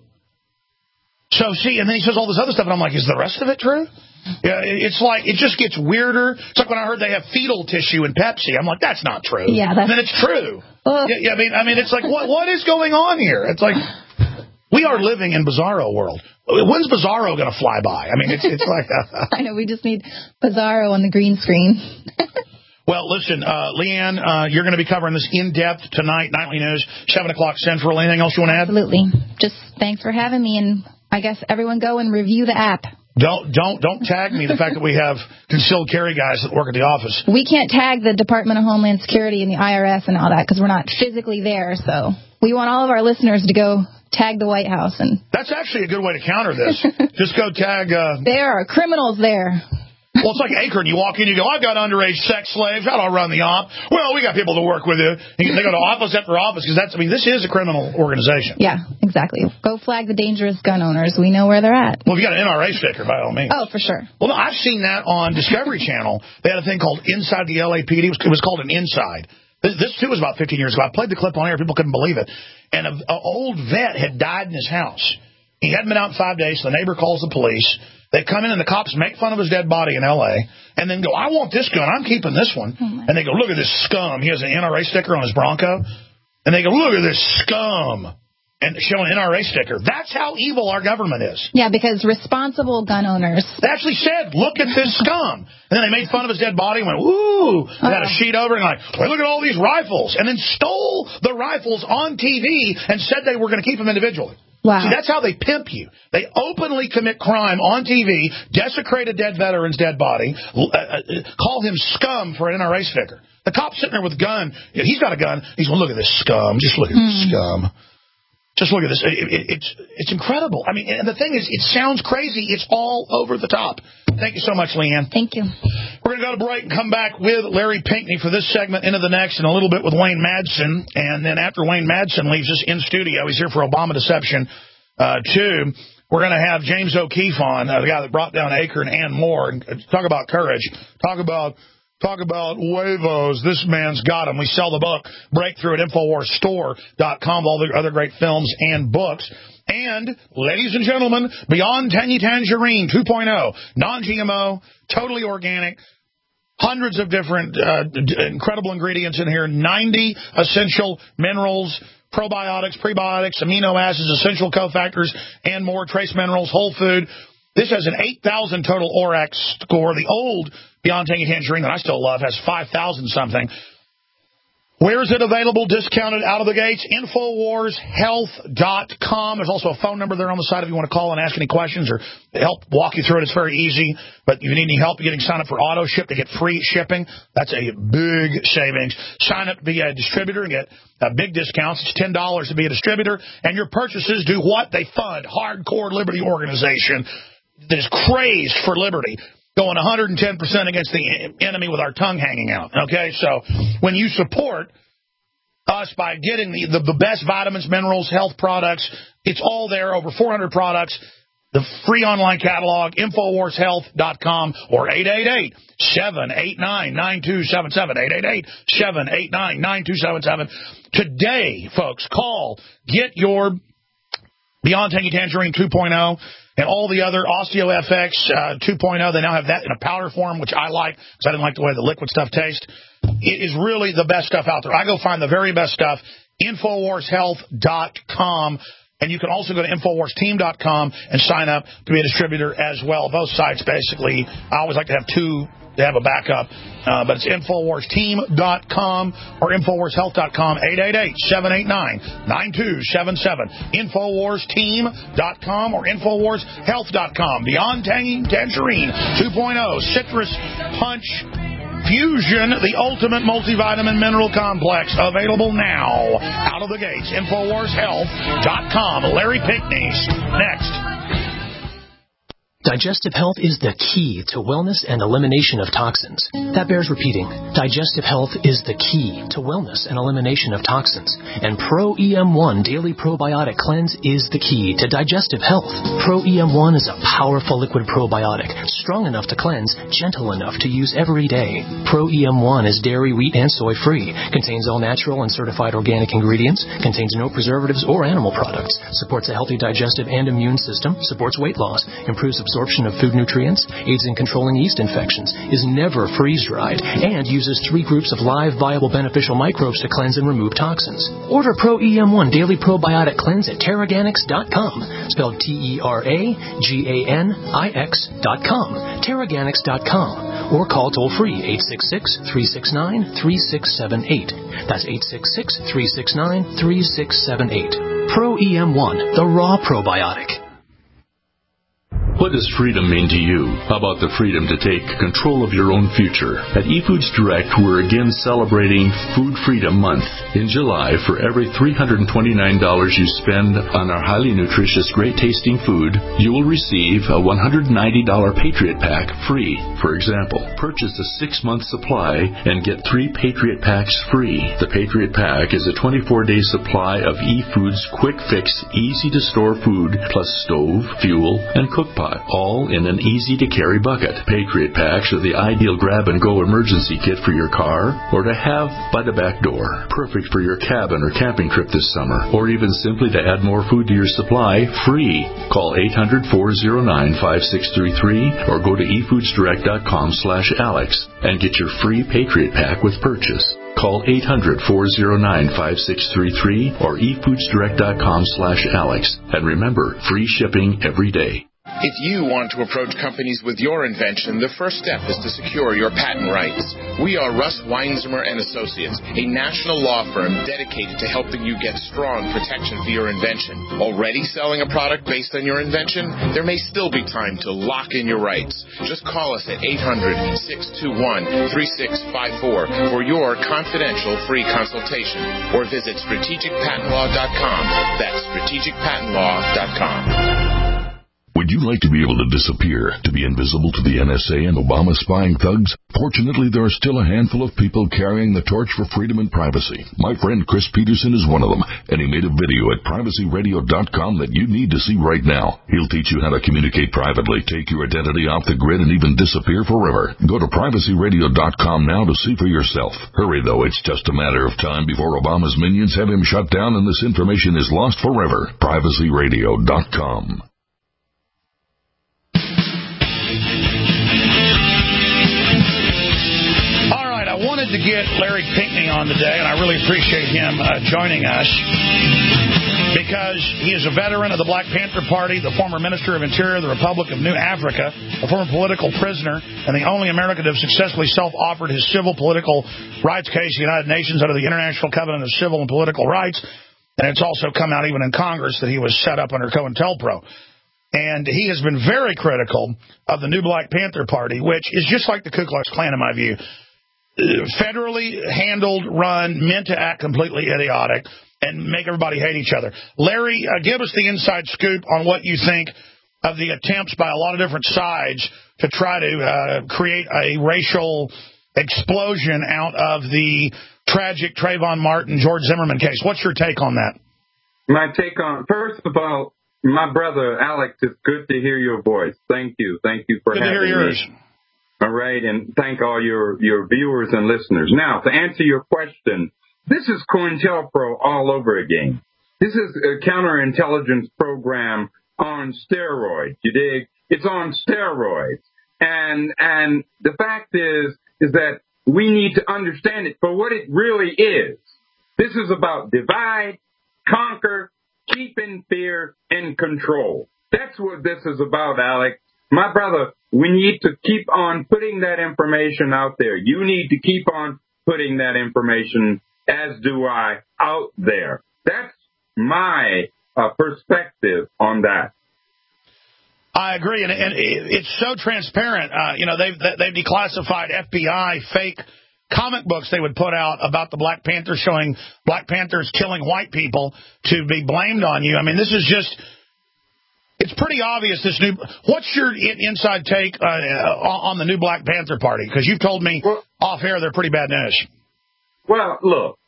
Speaker 2: So, see, and then he says all this other stuff, and I'm like, is the rest of it true? Yeah, it's like, it just gets weirder. It's like when I heard they have fetal tissue in Pepsi. I'm like, that's not true.
Speaker 14: Yeah, that's...
Speaker 2: And then it's true. Yeah, yeah, I mean, I mean, it's like, what what is going on here? It's like... We are living in Bizarro world. When's Bizarro going to fly by? I mean, it's it's like... Uh,
Speaker 14: I know, we just need Bizarro on the green screen.
Speaker 2: Well, listen, uh, Leanne, uh, you're going to be covering this in-depth tonight, Nightly News, seven o'clock Central. Anything else you want to add?
Speaker 14: Absolutely. Just thanks for having me, and I guess everyone go and review the app.
Speaker 2: Don't don't don't tag me the fact that we have concealed carry guys that work at the office.
Speaker 14: We can't tag the Department of Homeland Security and the I R S and all that because we're not physically there, so we want all of our listeners to go... tag the White House. And
Speaker 2: that's actually a good way to counter this. Just go tag... Uh,
Speaker 14: there are criminals there.
Speaker 2: Well, it's like Akron. You walk in, you go, I've got underage sex slaves. I'll run the op. Well, we got people to work with you. And they go to office after office because that's, I mean, this is a criminal organization.
Speaker 14: Yeah, exactly. Go flag the dangerous gun owners. We know where they're at.
Speaker 2: Well, if you got an N R A sticker, by all means.
Speaker 14: Oh, for sure.
Speaker 2: Well, no, I've seen that on Discovery Channel. They had a thing called Inside the L A P D. It was, it was called an Inside. This, this, too, was about fifteen years ago. I played the clip on air. People couldn't believe it. And an old vet had died in his house. He hadn't been out in five days, so the neighbor calls the police. They come in, and the cops make fun of his dead body in L A and then go, I want this gun. I'm keeping this one. Oh, and they go, look at this scum. He has an N R A sticker on his Bronco. And they go, look at this scum. And show an N R A sticker. That's how evil our government is.
Speaker 14: Yeah, because responsible gun owners...
Speaker 2: They actually said, look at this scum. And then they made fun of his dead body and went, ooh. They had a sheet over and like, well, look at all these rifles. And then stole the rifles on T V and said they were going to keep them individually.
Speaker 14: Wow.
Speaker 2: See, that's how they pimp you. They openly commit crime on T V, desecrate a dead veteran's dead body, uh, uh, call him scum for an N R A sticker. The cop's sitting there with a gun. He's got a gun. He's going, look at this scum. Just look at mm. this scum. Just look at this. It, it, it's it's incredible. I mean, and the thing is, it sounds crazy. It's all over the top. Thank you so much, Leanne.
Speaker 14: Thank you.
Speaker 2: We're going to go to break and come back with Larry Pinckney for this segment, into the next, and a little bit with Wayne Madsen. And then after Wayne Madsen leaves us in studio, he's here for Obama Deception uh, two. We're going to have James O'Keefe on, uh, the guy that brought down Akron and more. And talk about courage. Talk about... Talk about huevos. This man's got them. We sell the book, Breakthrough, at Infowars Store dot com, all the other great films and books. And, ladies and gentlemen, Beyond Tangy Tangerine two point oh, non-G M O, totally organic, hundreds of different uh, d- incredible ingredients in here, ninety essential minerals, probiotics, prebiotics, amino acids, essential cofactors, and more, trace minerals, whole food. This has an eight thousand total O R A C score. The old Beyond Tangy Tangerine that I still love has five thousand something. Where is it available, discounted out of the gates? Infowars Health dot com. There's also a phone number there on the side if you want to call and ask any questions or help walk you through it. It's very easy. But if you need any help getting signed up for auto ship to get free shipping, that's a big savings. Sign up to be a distributor and get uh, big discounts. It's ten dollars to be a distributor. And your purchases do what? They fund Hardcore Liberty Organization that is crazed for liberty, going one hundred ten percent against the enemy with our tongue hanging out. Okay, so when you support us by getting the, the, the best vitamins, minerals, health products, it's all there, over four hundred products, the free online catalog, Infowars Health dot com or eight eight eight, seven eight nine, nine two seven seven, eight eight eight, seven eight nine, nine two seven seven. Today, folks, call, get your Beyond Tangy Tangerine two point oh. And all the other OsteoFX uh, two point oh, they now have that in a powder form, which I like because I didn't like the way the liquid stuff tastes. It is really the best stuff out there. I go find the very best stuff, Infowars Health dot com. And you can also go to Infowars Team dot com and sign up to be a distributor as well. Both sites, basically, I always like to have two to have a backup. Uh, but it's Infowars Team dot com or Infowars Health dot com, eight eight eight, seven eight nine, nine two seven seven. Infowars Team dot com or Infowars Health dot com. Beyond Tangy Tangerine two point oh, Citrus Punch Fusion, the ultimate multivitamin mineral complex, available now. Out of the gates, Infowars Health dot com. Larry Pinkney, next.
Speaker 15: Digestive health is the key to wellness and elimination of toxins. That bears repeating. Digestive health is the key to wellness and elimination of toxins. And Pro E M one Daily Probiotic Cleanse is the key to digestive health. Pro E M one is a powerful liquid probiotic, strong enough to cleanse, gentle enough to use every day. Pro E M one is dairy, wheat, and soy free, contains all natural and certified organic ingredients, contains no preservatives or animal products, supports a healthy digestive and immune system, supports weight loss, improves absorption of food nutrients, aids in controlling yeast infections, is never freeze-dried, and uses three groups of live, viable, beneficial microbes to cleanse and remove toxins. Order Pro E M one Daily Probiotic Cleanse at Terraganix dot com, spelled T E R A G A N I X dot com, Terraganix dot com, or call toll-free eight six six, three six nine, three six seven eight. That's eight six six, three six nine, three six seven eight. Pro E M one, the raw probiotic.
Speaker 9: What does freedom mean to you? How about the freedom to take control of your own future? At eFoods Direct, we're again celebrating Food Freedom Month. In July, for every three hundred twenty-nine dollars you spend on our highly nutritious, great-tasting food, you will receive a one hundred ninety dollars Patriot Pack free. For example, purchase a six-month supply and get three Patriot Packs free. The Patriot Pack is a twenty-four day supply of eFoods quick-fix, easy-to-store food, plus stove, fuel, and cook pot, all in an easy-to-carry bucket. Patriot Packs are the ideal grab-and-go emergency kit for your car or to have by the back door. Perfect for your cabin or camping trip this summer, or even simply to add more food to your supply, free. Call eight hundred, four oh nine, five six three three or go to e foods direct dot com slash Alex and get your free Patriot Pack with purchase. Call eight hundred, four oh nine, five six three three or e foods direct dot com slash Alex. And remember, free shipping every day.
Speaker 16: If you want to approach companies with your invention, the first step is to secure your patent rights. We are Russ Weinzimmer and Associates, a national law firm dedicated to helping you get strong protection for your invention. Already selling a product based on your invention? There may still be time to lock in your rights. Just call us at eight hundred, six two one, three six five four for your confidential free consultation, or visit strategic patent law dot com. That's strategic patent law dot com.
Speaker 3: Would you like to be able to disappear, to be invisible to the N S A and Obama spying thugs? Fortunately, there are still a handful of people carrying the torch for freedom and privacy. My friend Chris Peterson is one of them, and he made a video at privacy radio dot com that you need to see right now. He'll teach you how to communicate privately, take your identity off the grid, and even disappear forever. Go to privacy radio dot com now to see for yourself. Hurry, though. It's just a matter of time before Obama's minions have him shut down and this information is lost forever. privacy radio dot com.
Speaker 2: I wanted wanted to get Larry Pinckney on today, and I really appreciate him uh, joining us, because he is a veteran of the Black Panther Party, the former Minister of Interior of the Republic of New Africa, a former political prisoner, and the only American to have successfully self-offered his civil political rights case in the United Nations under the International Covenant of Civil and Political Rights. And it's also come out even in Congress that he was set up under COINTELPRO. And he has been very critical of the new Black Panther Party, which is just like the Ku Klux Klan, in my view. Federally handled, run, meant to act completely idiotic and make everybody hate each other. Larry, uh, give us the inside scoop on what you think of the attempts by a lot of different sides to try to uh, create a racial explosion out of the tragic Trayvon Martin, George Zimmerman case. What's your take on that?
Speaker 17: My take on, first of all, my brother Alex, it's good to hear your voice. Thank you. Thank you for
Speaker 2: good
Speaker 17: having
Speaker 2: to hear yours.
Speaker 17: me. All right, and thank all your, your viewers and listeners. Now, to answer your question, this is COINTELPRO all over again. This is a counterintelligence program on steroids. You dig? It's on steroids. And and the fact is, is that we need to understand it for what it really is. This is about divide, conquer, keep in fear, and control. That's what this is about, Alex. My brother, we need to keep on putting that information out there. You need to keep on putting that information, as do I, out there. That's my uh, perspective on that.
Speaker 2: I agree, and, and it's so transparent. Uh, you know, they've they've declassified F B I fake comic books they would put out about the Black Panthers, showing Black Panthers killing white people to be blamed on you. I mean, this is just, it's pretty obvious. This new, what's your inside take uh, on the new Black Panther Party? Because you've told me well, off air they're pretty bad news.
Speaker 17: Well, look.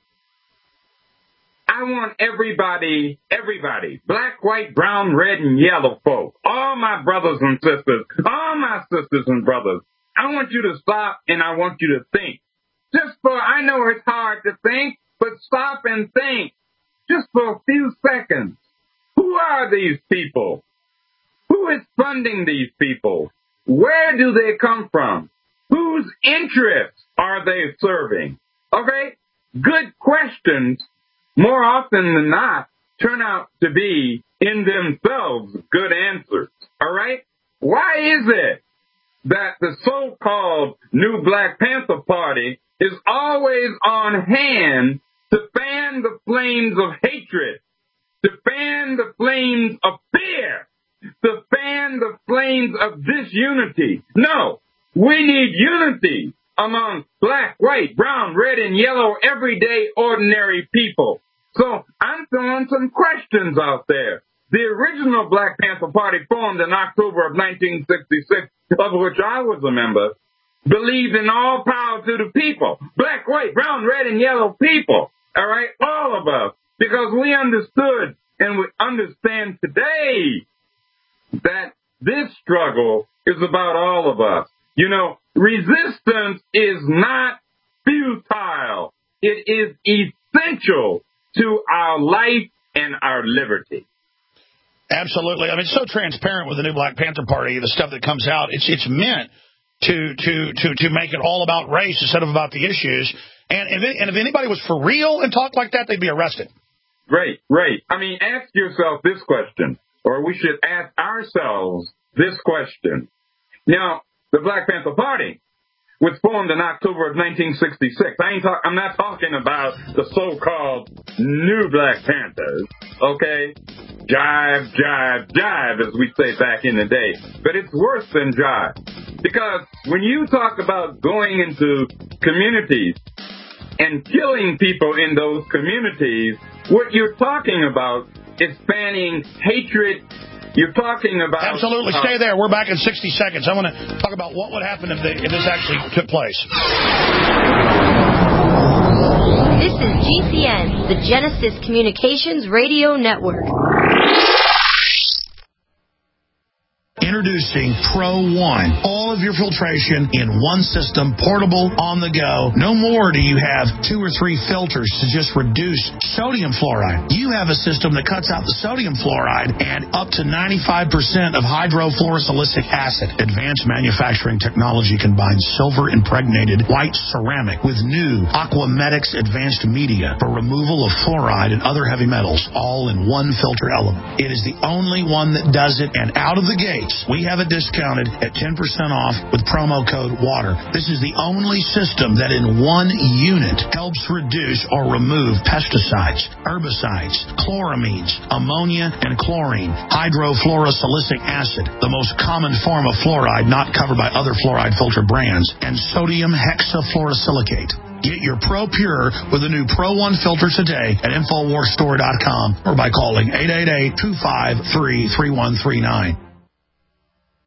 Speaker 17: I want everybody, everybody, black, white, brown, red, and yellow folk, all my brothers and sisters, all my sisters and brothers, I want you to stop and I want you to think. Just for, I know it's hard to think, but stop and think. Just for a few seconds. Who are these people? Who is funding these people? Where do they come from? Whose interests are they serving? Okay? Good questions. More often than not, turn out to be, in themselves, good answers. All right? Why is it that the so-called new Black Panther Party is always on hand to fan the flames of hatred, to fan the flames of fear, to fan the flames of disunity? No, we need unity among black, white, brown, red, and yellow, everyday, ordinary people. So I'm throwing some questions out there. The original Black Panther Party, formed in October of nineteen sixty-six, of which I was a member, believed in all power to the people. Black, white, brown, red, and yellow people. All right? All of us. Because we understood and we understand today that this struggle is about all of us. You know, resistance is not futile. It is essential to our life and our liberty.
Speaker 2: Absolutely. I mean, it's so transparent with the new Black Panther Party, the stuff that comes out. It's it's meant to to to to make it all about race instead of about the issues. And if, it, and if anybody was for real and talked like that, they'd be arrested.
Speaker 17: Right, right. I mean, ask yourself this question, or we should ask ourselves this question. Now, the Black Panther Party was formed in October of nineteen sixty-six. I ain't talk, I'm not talking about the so-called new Black Panthers, okay? Jive, jive, jive, as we say back in the day. But it's worse than jive. Because when you talk about going into communities and killing people in those communities, what you're talking about is fanning hatred. You're talking about...
Speaker 2: Absolutely. Stay there. We're back in sixty seconds. I want to talk about what would happen if, the, if this actually took place.
Speaker 18: This is G C N, the Genesis Communications Radio Network.
Speaker 3: Introducing Pro One. All of your filtration in one system, portable, on the go. No more do you have two or three filters to just reduce sodium fluoride. You have a system that cuts out the sodium fluoride and up to ninety-five percent of hydrofluorosilicic acid. Advanced manufacturing technology combines silver-impregnated white ceramic with new Aquamedics advanced media for removal of fluoride and other heavy metals, all in one filter element. It is the only one that does it, and out of the gates, we have it discounted at ten percent off with promo code WATER. This is the only system that in one unit helps reduce or remove pesticides, herbicides, chloramines, ammonia, and chlorine, hydrofluorosilicic acid, the most common form of fluoride not covered by other fluoride filter brands, and sodium hexafluorosilicate. Get your Pro Pure with a new Pro One filter today at Infowars Store dot com or by calling eight eight eight, two five three, three one three nine.